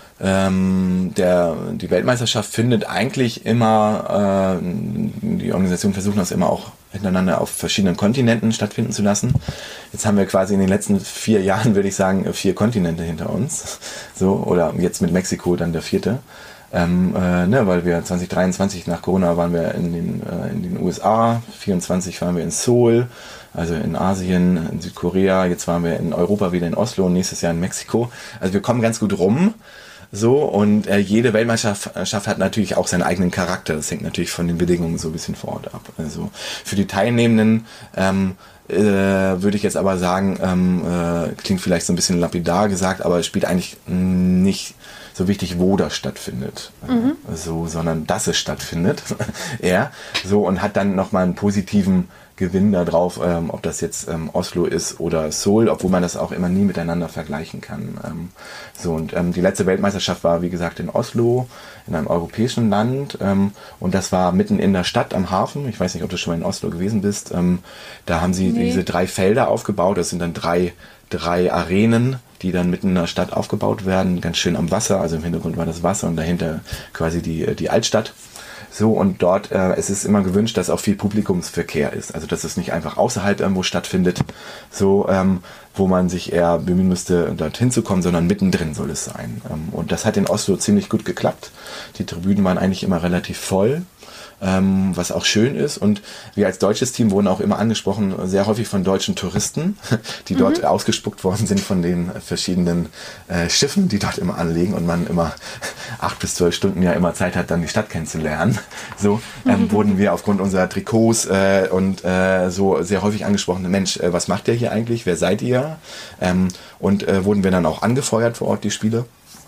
ähm, der, die Weltmeisterschaft findet eigentlich immer, äh, die Organisationen versuchen das immer auch hintereinander auf verschiedenen Kontinenten stattfinden zu lassen. Jetzt haben wir quasi in den letzten vier Jahren, würde ich sagen, vier Kontinente hinter uns. So, oder jetzt mit Mexiko dann der vierte. Ähm, äh, ne, weil wir zwanzig dreiundzwanzig nach Corona waren wir in den, äh, in den U S A, vierundzwanzig waren wir in Seoul, also in Asien, in Südkorea, jetzt waren wir in Europa wieder in Oslo und nächstes Jahr in Mexiko. Also wir kommen ganz gut rum. So, und äh, jede Weltmeisterschaft hat natürlich auch seinen eigenen Charakter. Das hängt natürlich von den Bedingungen so ein bisschen vor Ort ab. Also für die Teilnehmenden ähm, äh, würde ich jetzt aber sagen, ähm, äh, klingt vielleicht so ein bisschen lapidar gesagt, aber es spielt eigentlich nicht so wichtig, wo das stattfindet, mhm. äh, so, sondern dass es stattfindet. Ja, so, und hat dann nochmal einen positiven Gewinn da drauf, ähm, ob das jetzt ähm, Oslo ist oder Seoul, obwohl man das auch immer nie miteinander vergleichen kann. Ähm, so, und ähm, die letzte Weltmeisterschaft war, wie gesagt, in Oslo, in einem europäischen Land, ähm, und das war mitten in der Stadt am Hafen. Ich weiß nicht, ob du schon mal in Oslo gewesen bist. Ähm, da haben sie nee. diese drei Felder aufgebaut. Das sind dann drei, drei Arenen, die dann mitten in der Stadt aufgebaut werden, ganz schön am Wasser. Also im Hintergrund war das Wasser und dahinter quasi die, die Altstadt. So, und dort, äh, es ist immer gewünscht, dass auch viel Publikumsverkehr ist. Also, dass es nicht einfach außerhalb irgendwo stattfindet, so, ähm, wo man sich eher bemühen müsste, dorthin zu kommen, sondern mittendrin soll es sein. Ähm, und das hat in Oslo ziemlich gut geklappt. Die Tribünen waren eigentlich immer relativ voll. Ähm, was auch schön ist, und wir als deutsches Team wurden auch immer angesprochen, sehr häufig von deutschen Touristen, die dort mhm. ausgespuckt worden sind von den verschiedenen äh, Schiffen, die dort immer anlegen und man immer acht bis zwölf Stunden ja immer Zeit hat, dann die Stadt kennenzulernen. So ähm, mhm. wurden wir aufgrund unserer Trikots äh, und äh, so sehr häufig angesprochen, Mensch, äh, was macht ihr hier eigentlich, wer seid ihr? Ähm, und äh, wurden wir dann auch angefeuert vor Ort, die Spiele.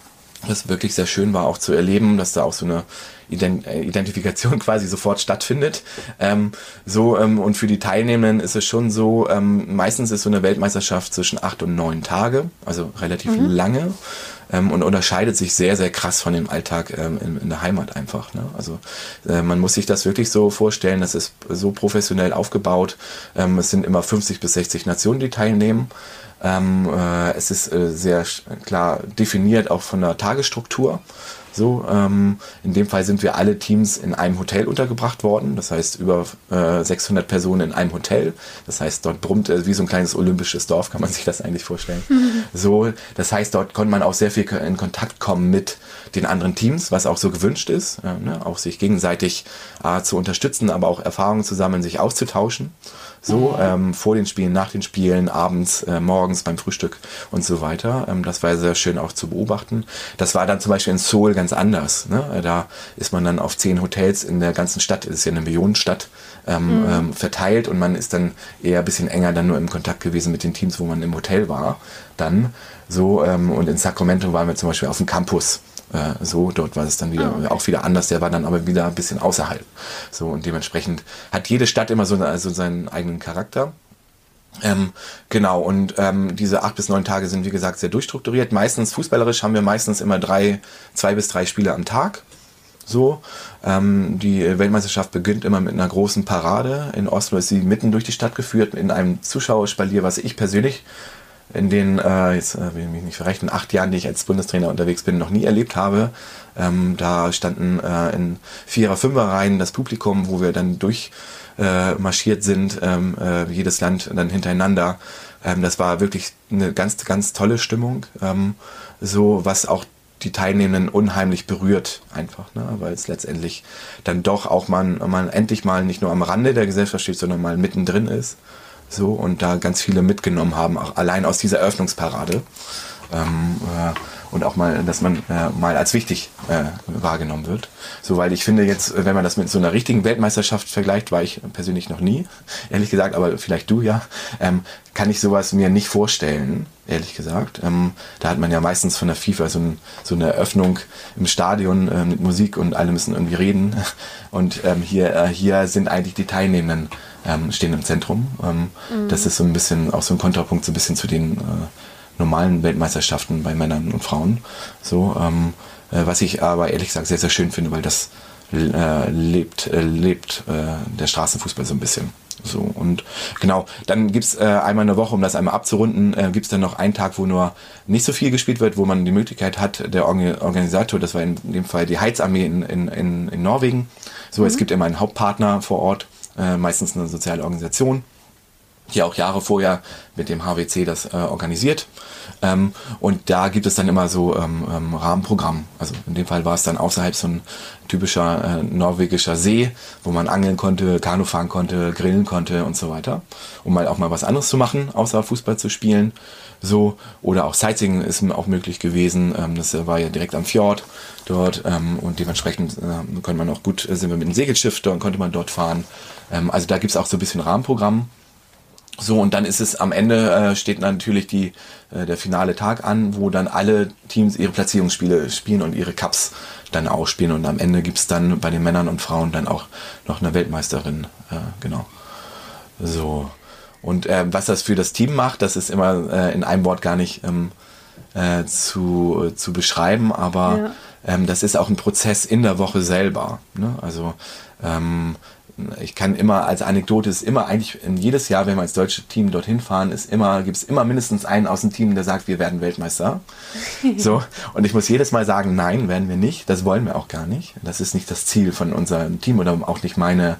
Das wirklich sehr schön war auch zu erleben, dass da auch so eine Identifikation quasi sofort stattfindet. Ähm, so, ähm, und für die Teilnehmenden ist es schon so, ähm, meistens ist so eine Weltmeisterschaft zwischen acht und neun Tage, also relativ mhm. lange, ähm, und unterscheidet sich sehr, sehr krass von dem Alltag ähm, in, in der Heimat einfach. Ne? Also äh, man muss sich das wirklich so vorstellen, das ist so professionell aufgebaut. Ähm, es sind immer fünfzig bis sechzig Nationen, die teilnehmen. Ähm, äh, es ist äh, sehr klar definiert, auch von der Tagesstruktur. So, ähm, in dem Fall sind wir alle Teams in einem Hotel untergebracht worden. Das heißt, über äh, sechshundert Personen in einem Hotel. Das heißt, dort brummt äh, wie so ein kleines olympisches Dorf, kann man sich das eigentlich vorstellen. Mhm. So, das heißt, dort konnte man auch sehr viel in Kontakt kommen mit den anderen Teams, was auch so gewünscht ist. Äh, ne? Auch sich gegenseitig äh, zu unterstützen, aber auch Erfahrungen zu sammeln, sich auszutauschen. So, ähm, vor den Spielen, nach den Spielen, abends, äh, morgens beim Frühstück und so weiter. Ähm, das war sehr schön auch zu beobachten. Das war dann zum Beispiel in Seoul ganz anders. Ne? Da ist man dann auf zehn Hotels in der ganzen Stadt, das ist ja eine Millionenstadt, ähm, mhm. ähm, verteilt, und man ist dann eher ein bisschen enger dann nur im Kontakt gewesen mit den Teams, wo man im Hotel war. Dann so, ähm, und in Sacramento waren wir zum Beispiel auf dem Campus. So, dort war es dann wieder, oh, okay. auch wieder anders, der war dann aber wieder ein bisschen außerhalb. So, und dementsprechend hat jede Stadt immer so also seinen eigenen Charakter. Ähm, genau, und ähm, diese acht bis neun Tage sind, wie gesagt, sehr durchstrukturiert. Meistens, fußballerisch, haben wir meistens immer drei, zwei bis drei Spiele am Tag. So, ähm, die Weltmeisterschaft beginnt immer mit einer großen Parade. In Oslo ist sie mitten durch die Stadt geführt, in einem Zuschauerspalier, was ich persönlich in den, äh, jetzt äh, will ich mich nicht verrechnen, acht Jahren, die ich als Bundestrainer unterwegs bin, noch nie erlebt habe. Ähm, da standen äh, in Vierer-, Fünfer-Reihen das Publikum, wo wir dann durch äh, marschiert sind, ähm, äh, jedes Land dann hintereinander. Ähm, das war wirklich eine ganz, ganz tolle Stimmung, ähm, so, was auch die Teilnehmenden unheimlich berührt einfach, ne? Weil es letztendlich dann doch auch man, man endlich mal nicht nur am Rande der Gesellschaft steht, sondern mal mittendrin ist. So, und da ganz viele mitgenommen haben, auch allein aus dieser Eröffnungsparade. Ähm, äh, und auch mal, dass man äh, mal als wichtig äh, wahrgenommen wird. So, weil ich finde jetzt, wenn man das mit so einer richtigen Weltmeisterschaft vergleicht, war ich persönlich noch nie, ehrlich gesagt, aber vielleicht du ja, ähm, kann ich sowas mir nicht vorstellen, ehrlich gesagt. Ähm, da hat man ja meistens von der FIFA so, ein, so eine Eröffnung im Stadion äh, mit Musik und alle müssen irgendwie reden. Und ähm, hier, äh, hier sind eigentlich die Teilnehmenden ähm, stehen im Zentrum. Ähm, mhm. Das ist so ein bisschen, auch so ein Kontrapunkt so ein bisschen zu den äh, normalen Weltmeisterschaften bei Männern und Frauen. So, ähm, äh, was ich aber ehrlich gesagt sehr, sehr schön finde, weil das äh, lebt, äh, lebt äh, der Straßenfußball so ein bisschen. So, und genau, dann gibt's äh, einmal in der Woche, um das einmal abzurunden, äh, gibt's dann noch einen Tag, wo nur nicht so viel gespielt wird, wo man die Möglichkeit hat, der Organ- Organisator, das war in dem Fall die Heizarmee in, in, in, in Norwegen. So, mhm. Es gibt immer einen Hauptpartner vor Ort, äh, meistens eine soziale Organisation, die auch Jahre vorher mit dem H W C das äh, organisiert. Ähm, und da gibt es dann immer so ähm, ähm, Rahmenprogramm. Also in dem Fall war es dann außerhalb so ein typischer äh, norwegischer See, wo man angeln konnte, Kanu fahren konnte, grillen konnte und so weiter. Um mal auch mal was anderes zu machen, außer Fußball zu spielen. So, oder auch Sightseeing ist auch möglich gewesen. Ähm, das war ja direkt am Fjord dort. Ähm, und dementsprechend äh, konnte man auch gut, äh, sind wir mit dem Segelschiff, da konnte man dort fahren. Ähm, also da gibt es auch so ein bisschen Rahmenprogramm. So, und dann ist es am Ende, äh, steht natürlich die, äh, der finale Tag an, wo dann alle Teams ihre Platzierungsspiele spielen und ihre Cups dann ausspielen. Und am Ende gibt's dann bei den Männern und Frauen dann auch noch eine Weltmeisterin. Äh, genau. So. Und äh, was das für das Team macht, das ist immer äh, in einem Wort gar nicht ähm, äh, zu, äh, zu beschreiben, aber ja. ähm, das ist auch ein Prozess in der Woche selber. Ne? Also ähm, ich kann immer als Anekdote, ist immer eigentlich in jedes Jahr, wenn wir als deutsches Team dorthin fahren, ist immer, gibt es immer mindestens einen aus dem Team, der sagt, wir werden Weltmeister. So, und ich muss jedes Mal sagen, nein, werden wir nicht. Das wollen wir auch gar nicht. Das ist nicht das Ziel von unserem Team oder auch nicht meine,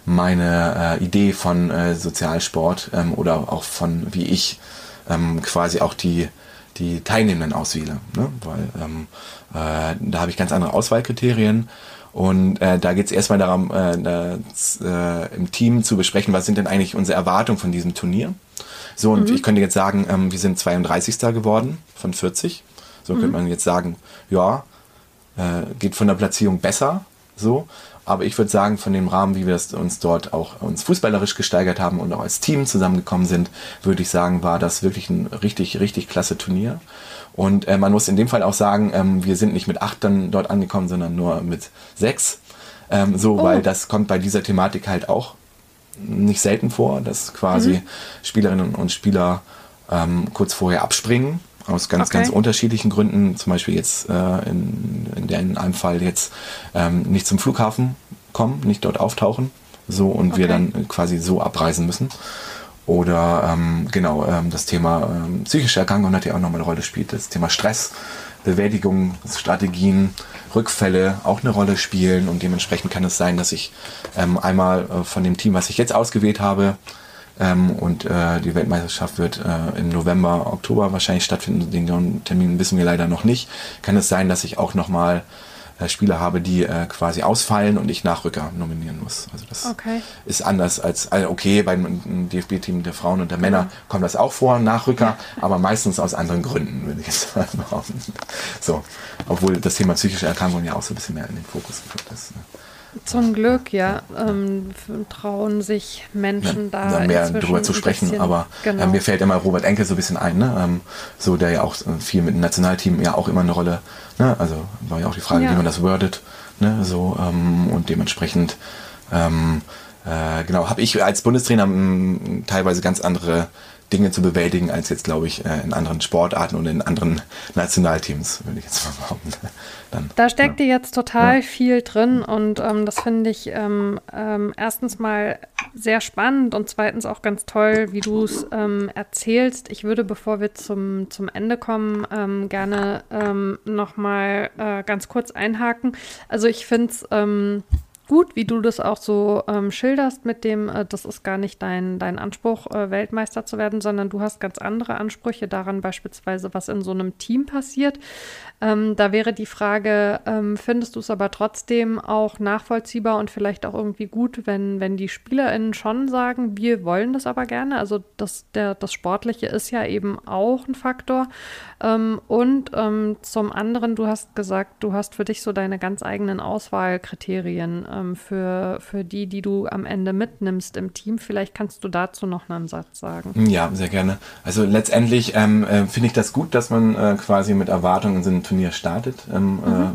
meine äh, Idee von äh, Sozialsport ähm, oder auch von, wie ich ähm, quasi auch die, die Teilnehmenden auswähle. Ne? Weil ähm, äh, da habe ich ganz andere Auswahlkriterien. Und äh, da geht es erstmal darum, äh, das, äh, im Team zu besprechen, was sind denn eigentlich unsere Erwartungen von diesem Turnier. So, und mhm. ich könnte jetzt sagen, ähm, wir sind zweiunddreißigster geworden von vierzig. So mhm. könnte man jetzt sagen, ja, äh, geht von der Platzierung besser. So, aber ich würde sagen, von dem Rahmen, wie wir das uns dort auch uns fußballerisch gesteigert haben und auch als Team zusammengekommen sind, würde ich sagen, war das wirklich ein richtig, richtig klasse Turnier. Und äh, man muss in dem Fall auch sagen, ähm, wir sind nicht mit acht dann dort angekommen, sondern nur mit sechs. Ähm, so, oh. Weil das kommt bei dieser Thematik halt auch nicht selten vor, dass quasi mhm. Spielerinnen und Spieler ähm, kurz vorher abspringen. Aus ganz, okay. ganz unterschiedlichen Gründen. Zum Beispiel jetzt äh, in, in, der, in einem Fall jetzt ähm, nicht zum Flughafen kommen, nicht dort auftauchen. So, und okay. wir dann quasi so abreisen müssen. Oder ähm, genau, ähm, das Thema ähm, psychische Erkrankung natürlich auch nochmal eine Rolle spielt. Das Thema Stress, Bewältigungsstrategien, Rückfälle auch eine Rolle spielen. Und dementsprechend kann es sein, dass ich ähm, einmal äh, von dem Team, was ich jetzt ausgewählt habe, ähm, und äh, die Weltmeisterschaft wird äh, im November, Oktober wahrscheinlich stattfinden. Den Termin wissen wir leider noch nicht. Kann es sein, dass ich auch nochmal Spieler habe, die äh, quasi ausfallen und ich Nachrücker nominieren muss. Also das okay. ist anders als, also okay, beim D F B-Team der Frauen und der Männer mhm. kommt das auch vor, Nachrücker, ja. aber meistens aus anderen Gründen, würde ich jetzt mal behaupten. So, obwohl das Thema psychische Erkrankungen ja auch so ein bisschen mehr in den Fokus gerückt ist. Ne? Zum Glück, ja, ähm, trauen sich Menschen ja, da, da mehr drüber zu sprechen, bisschen, aber genau. äh, mir fällt immer Robert Enke so ein bisschen ein, ne? ähm, so der ja auch äh, viel mit dem Nationalteam ja auch immer eine Rolle, ne? Also war ja auch die Frage, ja. wie man das wordet, ne? So ähm, und dementsprechend ähm, äh, genau habe ich als Bundestrainer m, teilweise ganz andere Dinge zu bewältigen, als jetzt, glaube ich, in anderen Sportarten und in anderen Nationalteams, würde ich jetzt mal behaupten. Dann, da steckt ja. jetzt total ja. viel drin und ähm, das finde ich ähm, ähm, erstens mal sehr spannend und zweitens auch ganz toll, wie du es ähm, erzählst. Ich würde, bevor wir zum, zum Ende kommen, ähm, gerne ähm, nochmal äh, ganz kurz einhaken. Also ich finde es ähm, gut, wie du das auch so ähm, schilderst mit dem, äh, das ist gar nicht dein, dein Anspruch, äh, Weltmeister zu werden, sondern du hast ganz andere Ansprüche daran, beispielsweise, was in so einem Team passiert. Ähm, da wäre die Frage, ähm, findest du es aber trotzdem auch nachvollziehbar und vielleicht auch irgendwie gut, wenn, wenn die SpielerInnen schon sagen, wir wollen das aber gerne? Also das, der, das Sportliche ist ja eben auch ein Faktor. Ähm, und ähm, zum anderen, du hast gesagt, du hast für dich so deine ganz eigenen Auswahlkriterien ähm, für, für die, die du am Ende mitnimmst im Team. Vielleicht kannst du dazu noch einen Satz sagen. Ja, sehr gerne. Also letztendlich ähm, äh, finde ich das gut, dass man äh, quasi mit Erwartungen in so ein Turnier startet. Ähm, mhm.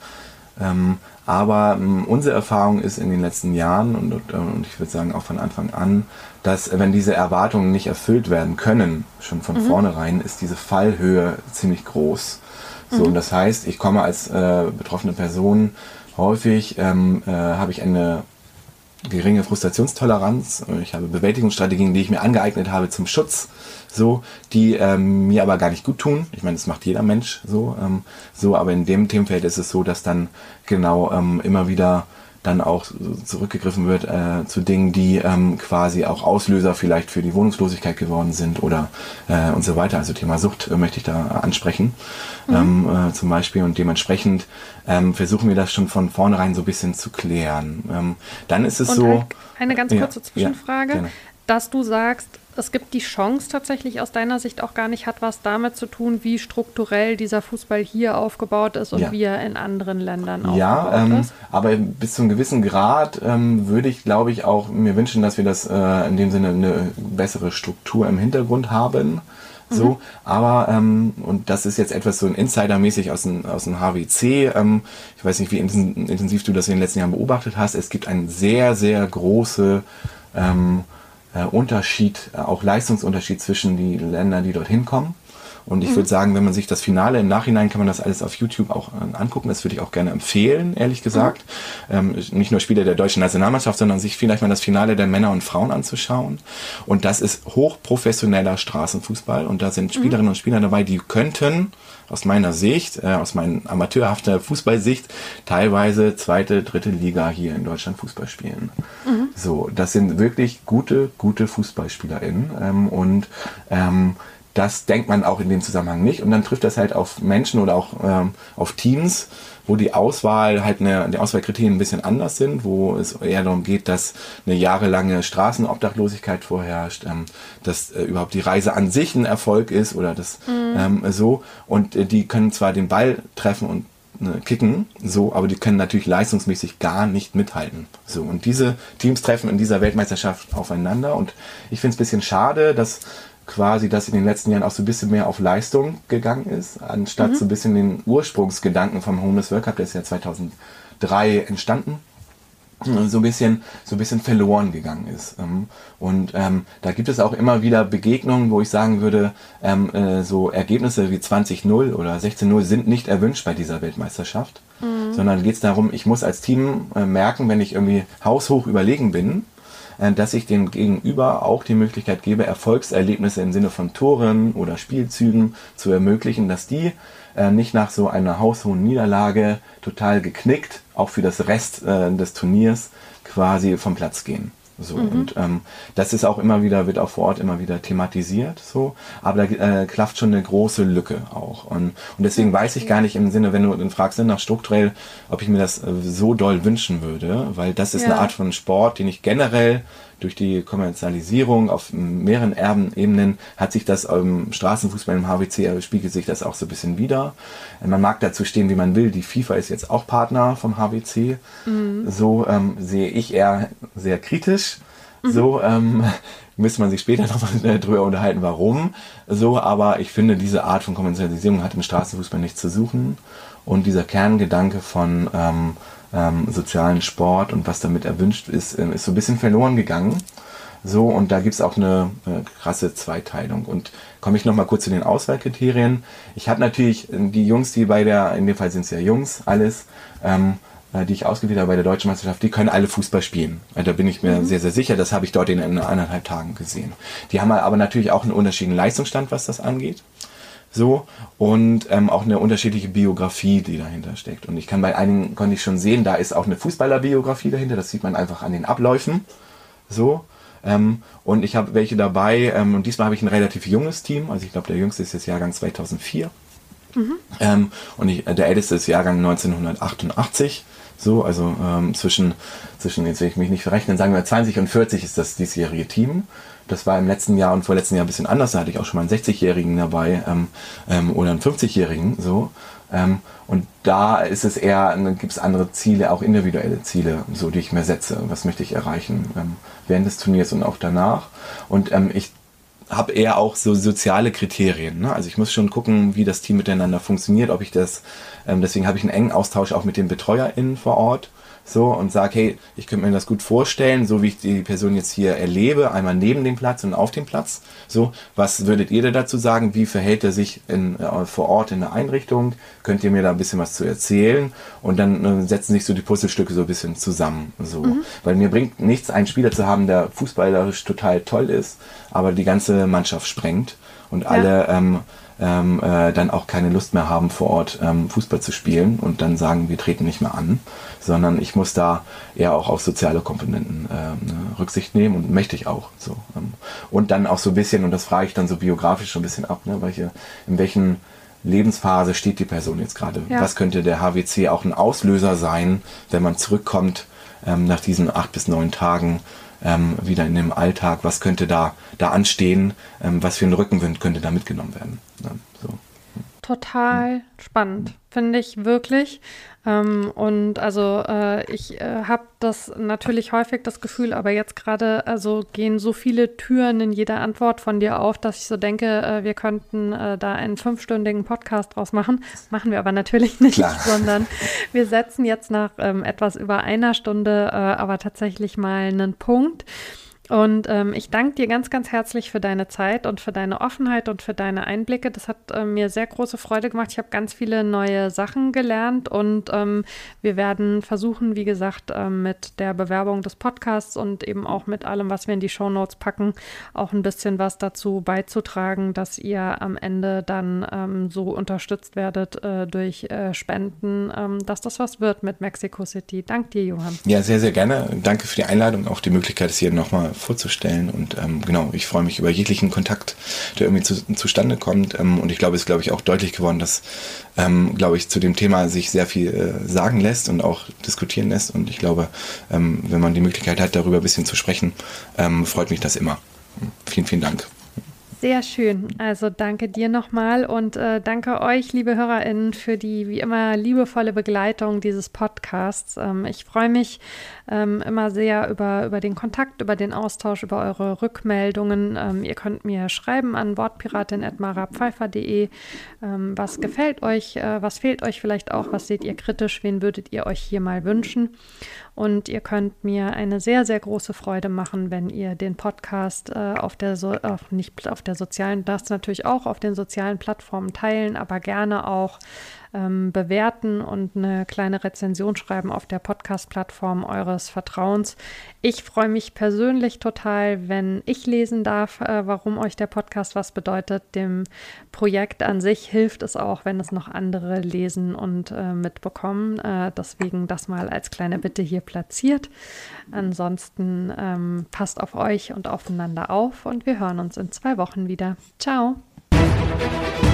äh, äh, ähm, aber ähm, unsere Erfahrung ist in den letzten Jahren und, und, und ich würde sagen auch von Anfang an, dass wenn diese Erwartungen nicht erfüllt werden können, schon von mhm. vornherein, ist diese Fallhöhe ziemlich groß. So, mhm. und das heißt, ich komme als äh, betroffene Person häufig, ähm, äh, habe ich eine geringe Frustrationstoleranz. Ich habe Bewältigungsstrategien, die ich mir angeeignet habe zum Schutz, so, die ähm, mir aber gar nicht gut tun. Ich meine, das macht jeder Mensch so, ähm, so, aber in dem Themenfeld ist es so, dass dann genau ähm, immer wieder dann auch zurückgegriffen wird äh, zu Dingen, die ähm, quasi auch Auslöser vielleicht für die Wohnungslosigkeit geworden sind oder äh, und so weiter. Also Thema Sucht äh, möchte ich da ansprechen, mhm. ähm, äh, zum Beispiel. Und dementsprechend ähm, versuchen wir das schon von vornherein so ein bisschen zu klären. Ähm, dann ist es und so... Eine ganz kurze ja, Zwischenfrage, ja, dass du sagst, es gibt die Chance tatsächlich aus deiner Sicht auch gar nicht, hat was damit zu tun, wie strukturell dieser Fußball hier aufgebaut ist und ja. wie er in anderen Ländern ja, aufgebaut ähm, ist. Aber bis zu einem gewissen Grad ähm, würde ich, glaube ich, auch mir wünschen, dass wir das äh, in dem Sinne eine bessere Struktur im Hintergrund haben. So, mhm. aber, ähm, und das ist jetzt etwas so ein Insidermäßig aus dem, aus dem H W C, ähm, ich weiß nicht, wie intensiv du das in den letzten Jahren beobachtet hast, es gibt einen sehr, sehr große ähm, äh, Unterschied, äh, auch Leistungsunterschied zwischen die Ländern, die dorthin kommen. Und ich mhm. würde sagen, wenn man sich das Finale im Nachhinein, kann man das alles auf YouTube auch äh, angucken. Das würde ich auch gerne empfehlen, ehrlich gesagt. Mhm. Ähm, nicht nur Spieler der deutschen Nationalmannschaft, sondern sich vielleicht mal das Finale der Männer und Frauen anzuschauen. Und das ist hochprofessioneller Straßenfußball. Und da sind Spielerinnen mhm. und Spieler dabei, die könnten aus meiner Sicht, äh, aus meiner amateurhafter Fußballsicht, teilweise zweite, dritte Liga hier in Deutschland Fußball spielen. Mhm. So, das sind wirklich gute, gute FußballspielerInnen. Ähm, und ähm, das denkt man auch in dem Zusammenhang nicht. Und dann trifft das halt auf Menschen oder auch ähm, auf Teams, wo die Auswahl halt eine, die Auswahlkriterien ein bisschen anders sind, wo es eher darum geht, dass eine jahrelange Straßenobdachlosigkeit vorherrscht, ähm, dass äh, überhaupt die Reise an sich ein Erfolg ist oder das mhm. ähm, so. Und äh, die können zwar den Ball treffen und äh, kicken, so, aber die können natürlich leistungsmäßig gar nicht mithalten. So, und diese Teams treffen in dieser Weltmeisterschaft aufeinander. Und ich finde es ein bisschen schade, dass quasi, dass in den letzten Jahren auch so ein bisschen mehr auf Leistung gegangen ist, anstatt mhm. so ein bisschen den Ursprungsgedanken vom Homeless World Cup, der ist ja zweitausenddrei entstanden, so ein bisschen, so ein bisschen verloren gegangen ist. Und ähm, da gibt es auch immer wieder Begegnungen, wo ich sagen würde, ähm, äh, so Ergebnisse wie zwanzig null oder sechzehn null sind nicht erwünscht bei dieser Weltmeisterschaft, mhm. sondern geht es darum, ich muss als Team äh, merken, wenn ich irgendwie haushoch überlegen bin, dass ich dem Gegenüber auch die Möglichkeit gebe, Erfolgserlebnisse im Sinne von Toren oder Spielzügen zu ermöglichen, dass die äh, nicht nach so einer haushohen Niederlage total geknickt, auch für das Rest äh, des Turniers quasi vom Platz gehen. So, mhm. und ähm, das ist auch immer wieder, wird auch vor Ort immer wieder thematisiert, so, aber da äh, klafft schon eine große Lücke auch. Und, und deswegen weiß ich gar nicht im Sinne, wenn du dann fragst, nach strukturell, ob ich mir das äh, so doll wünschen würde, weil das ist ja. eine Art von Sport, den ich generell durch die Kommerzialisierung auf mehreren Erbenebenen hat sich das im Straßenfußball im H W C, spiegelt sich das auch so ein bisschen wider. Man mag dazu stehen, wie man will. Die FIFA ist jetzt auch Partner vom H W C. Mhm. So ähm, sehe ich eher sehr kritisch. Mhm. So ähm, müsste man sich später noch drüber unterhalten, warum. So, aber ich finde, diese Art von Kommerzialisierung hat im Straßenfußball nichts zu suchen. Und dieser Kerngedanke von ähm, Ähm, sozialen Sport und was damit erwünscht ist, ähm, ist so ein bisschen verloren gegangen. So, und da gibt es auch eine äh, krasse Zweiteilung. Und komme ich nochmal kurz zu den Auswahlkriterien. Ich habe natürlich die Jungs, die bei der, in dem Fall sind es ja Jungs, alles, ähm, äh, die ich ausgewählt habe bei der Deutschen Meisterschaft, die können alle Fußball spielen. Äh, da bin ich mir mhm. sehr, sehr sicher. Das habe ich dort in anderthalb Tagen gesehen. Die haben aber natürlich auch einen unterschiedlichen Leistungsstand, was das angeht. so, und ähm, auch eine unterschiedliche Biografie, die dahinter steckt. Und ich kann bei einigen, konnte ich schon sehen, da ist auch eine Fußballerbiografie dahinter, das sieht man einfach an den Abläufen, so. Ähm, und ich habe welche dabei, ähm, und diesmal habe ich ein relativ junges Team, also ich glaube, der jüngste ist jetzt Jahrgang zweitausendvier. Mhm. Ähm, und ich, der älteste ist Jahrgang neunzehnhundertachtundachtzig. So, also ähm, zwischen, zwischen, jetzt will ich mich nicht verrechnen, sagen wir zwanzig und vierzig ist das diesjährige Team. Das war im letzten Jahr und vorletzten Jahr ein bisschen anders. Da hatte ich auch schon mal einen sechzigjährigen dabei ähm, ähm, oder einen fünfzigjährigen. So. Ähm, und da ist es eher, gibt es andere Ziele, auch individuelle Ziele, so die ich mir setze. Was möchte ich erreichen ähm, während des Turniers und auch danach. Und ähm, ich habe eher auch so soziale Kriterien. Ne? Also ich muss schon gucken, wie das Team miteinander funktioniert, ob ich das, ähm, deswegen habe ich einen engen Austausch auch mit den BetreuerInnen vor Ort, so, und sage, hey, ich könnte mir das gut vorstellen, so wie ich die Person jetzt hier erlebe, einmal neben dem Platz und auf dem Platz. So, was würdet ihr dazu sagen? Wie verhält er sich in, äh, vor Ort in der Einrichtung? Könnt ihr mir da ein bisschen was zu erzählen? Und dann äh, setzen sich so die Puzzlestücke so ein bisschen zusammen. So. Mhm. Weil mir bringt nichts, einen Spieler zu haben, der fußballerisch total toll ist, aber die ganze Mannschaft sprengt und ja. alle ähm, ähm, äh, dann auch keine Lust mehr haben, vor Ort ähm, Fußball zu spielen und dann sagen, wir treten nicht mehr an, sondern ich muss da eher auch auf soziale Komponenten äh, ne, Rücksicht nehmen und möchte ich auch. So. Ähm, und dann auch so ein bisschen, und das frage ich dann so biografisch so ein bisschen ab, ne, welche, in welchen Lebensphase steht die Person jetzt gerade? Ja. Was könnte der H W C auch ein Auslöser sein, wenn man zurückkommt ähm, nach diesen acht bis neun Tagen ähm, wieder in dem Alltag? Was könnte da, da anstehen? Ähm, was für ein Rückenwind könnte da mitgenommen werden? Ja, so. Total ja. spannend, finde ich wirklich. Ähm, und also äh, ich äh, habe das natürlich häufig das Gefühl, aber jetzt gerade also gehen so viele Türen in jeder Antwort von dir auf, dass ich so denke, äh, wir könnten äh, da einen fünfstündigen Podcast draus machen. Machen wir aber natürlich nicht, Klar. sondern wir setzen jetzt nach ähm, etwas über einer Stunde äh, aber tatsächlich mal einen Punkt. Und ähm, ich danke dir ganz, ganz herzlich für deine Zeit und für deine Offenheit und für deine Einblicke. Das hat äh, mir sehr große Freude gemacht. Ich habe ganz viele neue Sachen gelernt und ähm, wir werden versuchen, wie gesagt, ähm, mit der Bewerbung des Podcasts und eben auch mit allem, was wir in die Shownotes packen, auch ein bisschen was dazu beizutragen, dass ihr am Ende dann ähm, so unterstützt werdet äh, durch äh, Spenden, ähm, dass das was wird mit Mexico City. Danke dir, Johann. Ja, sehr, sehr gerne. Danke für die Einladung und auch die Möglichkeit, es hier nochmal vorzustellen, und ähm, genau, ich freue mich über jeglichen Kontakt, der irgendwie zu, zustande kommt, ähm, und ich glaube, es ist, glaube ich, auch deutlich geworden, dass, ähm, glaube ich, zu dem Thema sich sehr viel äh, sagen lässt und auch diskutieren lässt, und ich glaube, ähm, wenn man die Möglichkeit hat, darüber ein bisschen zu sprechen, ähm, freut mich das immer. Vielen, vielen Dank. Sehr schön. Also danke dir nochmal und äh, danke euch, liebe HörerInnen, für die wie immer liebevolle Begleitung dieses Podcasts. Ähm, ich freue mich ähm, immer sehr über, über den Kontakt, über den Austausch, über eure Rückmeldungen. Ähm, ihr könnt mir schreiben an wortpiratin at mara pfeiffer punkt de. Ähm, was gefällt euch? Äh, was fehlt euch vielleicht auch? Was seht ihr kritisch? Wen würdet ihr euch hier mal wünschen? Und ihr könnt mir eine sehr, sehr große Freude machen, wenn ihr den Podcast äh, auf der so auf nicht auf der sozialen, das natürlich auch auf den sozialen Plattformen teilen, aber gerne auch ähm, bewerten und eine kleine Rezension schreiben auf der Podcast-Plattform eures Vertrauens. Ich freue mich persönlich total, wenn ich lesen darf, äh, warum euch der Podcast was bedeutet. Dem Projekt an sich hilft es auch, wenn es noch andere lesen und äh, mitbekommen. Äh, deswegen das mal als kleine Bitte hier platziert. Ansonsten ähm, passt auf euch und aufeinander auf und wir hören uns in zwei Wochen wieder. Ciao!